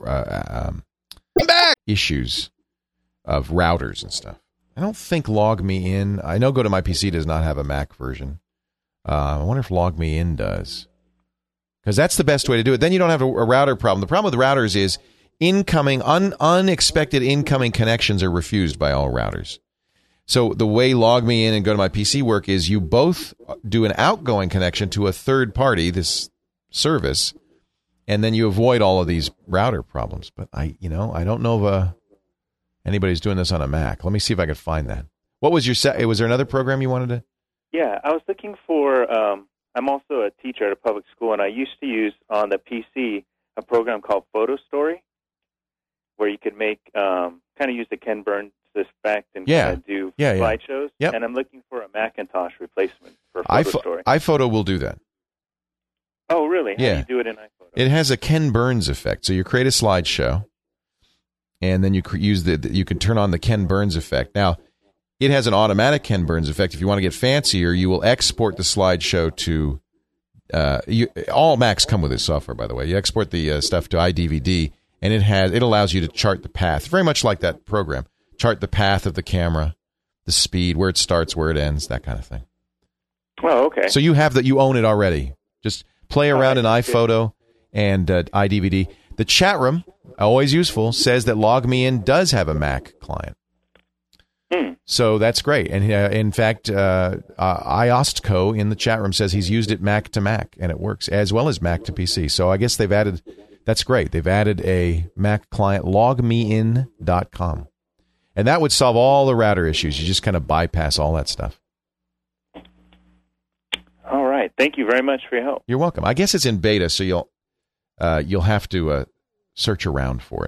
issues of routers and stuff. I don't think Log Me In. I know Go to My PC does not have a Mac version. I wonder if Log Me In does, because that's the best way to do it. Then you don't have a router problem. The problem with routers is unexpected incoming connections are refused by all routers. So the way Log Me In and Go to My PC work is you both do an outgoing connection to a third party, this service, and then you avoid all of these router problems. But I don't know if anybody's doing this on a Mac. Let me see if I can find that. What was your set? Was there another program you wanted to? Yeah, I was looking for. I'm also a teacher at a public school, and I used to use on the PC a program called Photo Story, where you could make kind of use the Ken Burns effect and kind of do slideshows. Yep. And I'm looking for a Macintosh replacement for Photo Story. iPhoto will do that. Oh, really? Yeah. How do you do it in iPhoto? It has a Ken Burns effect. So you create a slideshow, and then you you can turn on the Ken Burns effect. Now, it has an automatic Ken Burns effect. If you want to get fancier, you will export the slideshow to all Macs come with this software, by the way. You export the stuff to iDVD, and it allows you to chart the path, very much like that program. Chart the path of the camera, the speed, where it starts, where it ends, that kind of thing. Oh, okay. So you have that. You own it already. Just play around in iPhoto and iDVD. The chat room, always useful, says that Log Me In does have a Mac client. So that's great. And in fact, Iostco in the chat room says he's used it Mac to Mac, and it works, as well as Mac to PC. So I guess they've added, that's great. They've added a Mac client, logmein.com. And that would solve all the router issues. You just kind of bypass all that stuff. All right. Thank you very much for your help. You're welcome. I guess it's in beta, so you'll have to search around for it.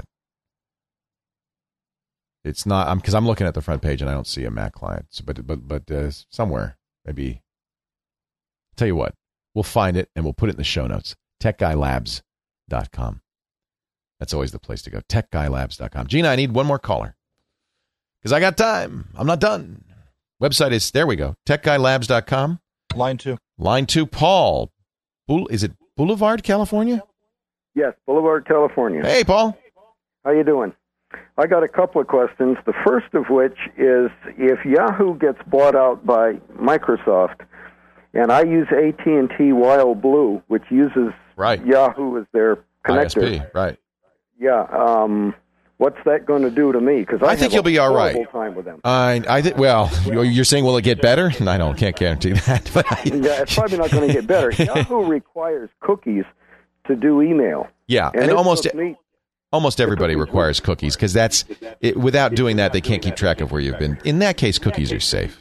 It's not because I'm looking at the front page and I don't see a Mac client, but somewhere maybe. Tell you what, we'll find it and we'll put it in the show notes. TechGuyLabs.com. That's always the place to go. TechGuyLabs.com. Gina, I need one more caller because I got time. I'm not done. Website is there. We go. TechGuyLabs.com. Line 2. Line 2. Paul. Is it Boulevard, California? Yes, Boulevard, California. Hey, Paul. How you doing? I got a couple of questions. The first of which is if Yahoo gets bought out by Microsoft, and I use AT&T Wild Blue, which uses Yahoo as their connector. ISP, right. Yeah. What's that going to do to me? Because I think you'll be all right. Time with them. I think. Well, you're saying will it get better? I can't guarantee that. But yeah, it's probably not going to get better. Yahoo requires cookies to do email. Yeah, and almost everybody requires cookies because that's it. Without doing that, they can't keep track of where you've been. In that case, cookies are safe.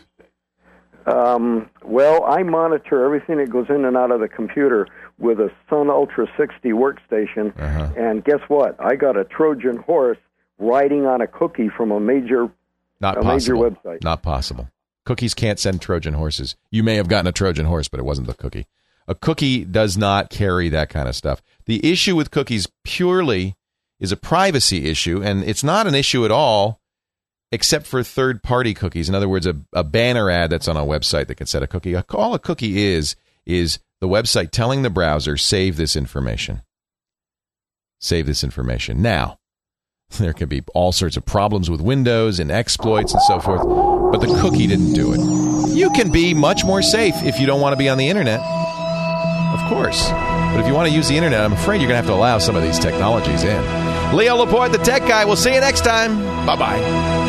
Well, I monitor everything that goes in and out of the computer with a Sun Ultra 60 workstation, and guess what? I got a Trojan horse riding on a cookie from a major website. Not possible. Cookies can't send Trojan horses. You may have gotten a Trojan horse, but it wasn't the cookie. A cookie does not carry that kind of stuff. The issue with cookies purely is a privacy issue, and it's not an issue at all except for third-party cookies. In other words, a banner ad that's on a website that can set a cookie. All a cookie is the website telling the browser, save this information. Save this information. Now, there can be all sorts of problems with Windows and exploits and so forth, but the cookie didn't do it. You can be much more safe if you don't want to be on the internet. Of course. But if you want to use the internet, I'm afraid you're going to have to allow some of these technologies in. Leo Laporte, the Tech Guy. We'll see you next time. Bye-bye.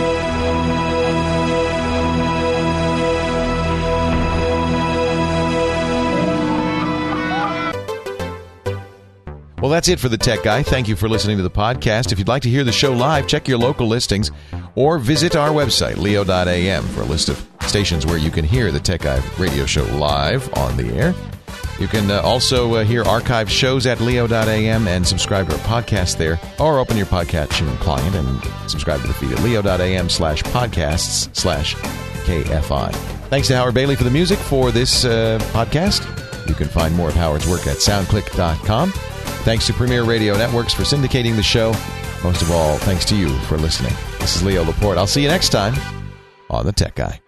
Well, that's it for the Tech Guy. Thank you for listening to the podcast. If you'd like to hear the show live, check your local listings or visit our website, leo.am, for a list of stations where you can hear the Tech Guy radio show live on the air. You can also hear archived shows at leo.am and subscribe to our podcast there, or open your podcatching client and subscribe to the feed at leo.am/podcasts/KFI. Thanks to Howard Bailey for the music for this podcast. You can find more of Howard's work at soundclick.com. Thanks to Premier Radio Networks for syndicating the show. Most of all, thanks to you for listening. This is Leo Laporte. I'll see you next time on The Tech Guy.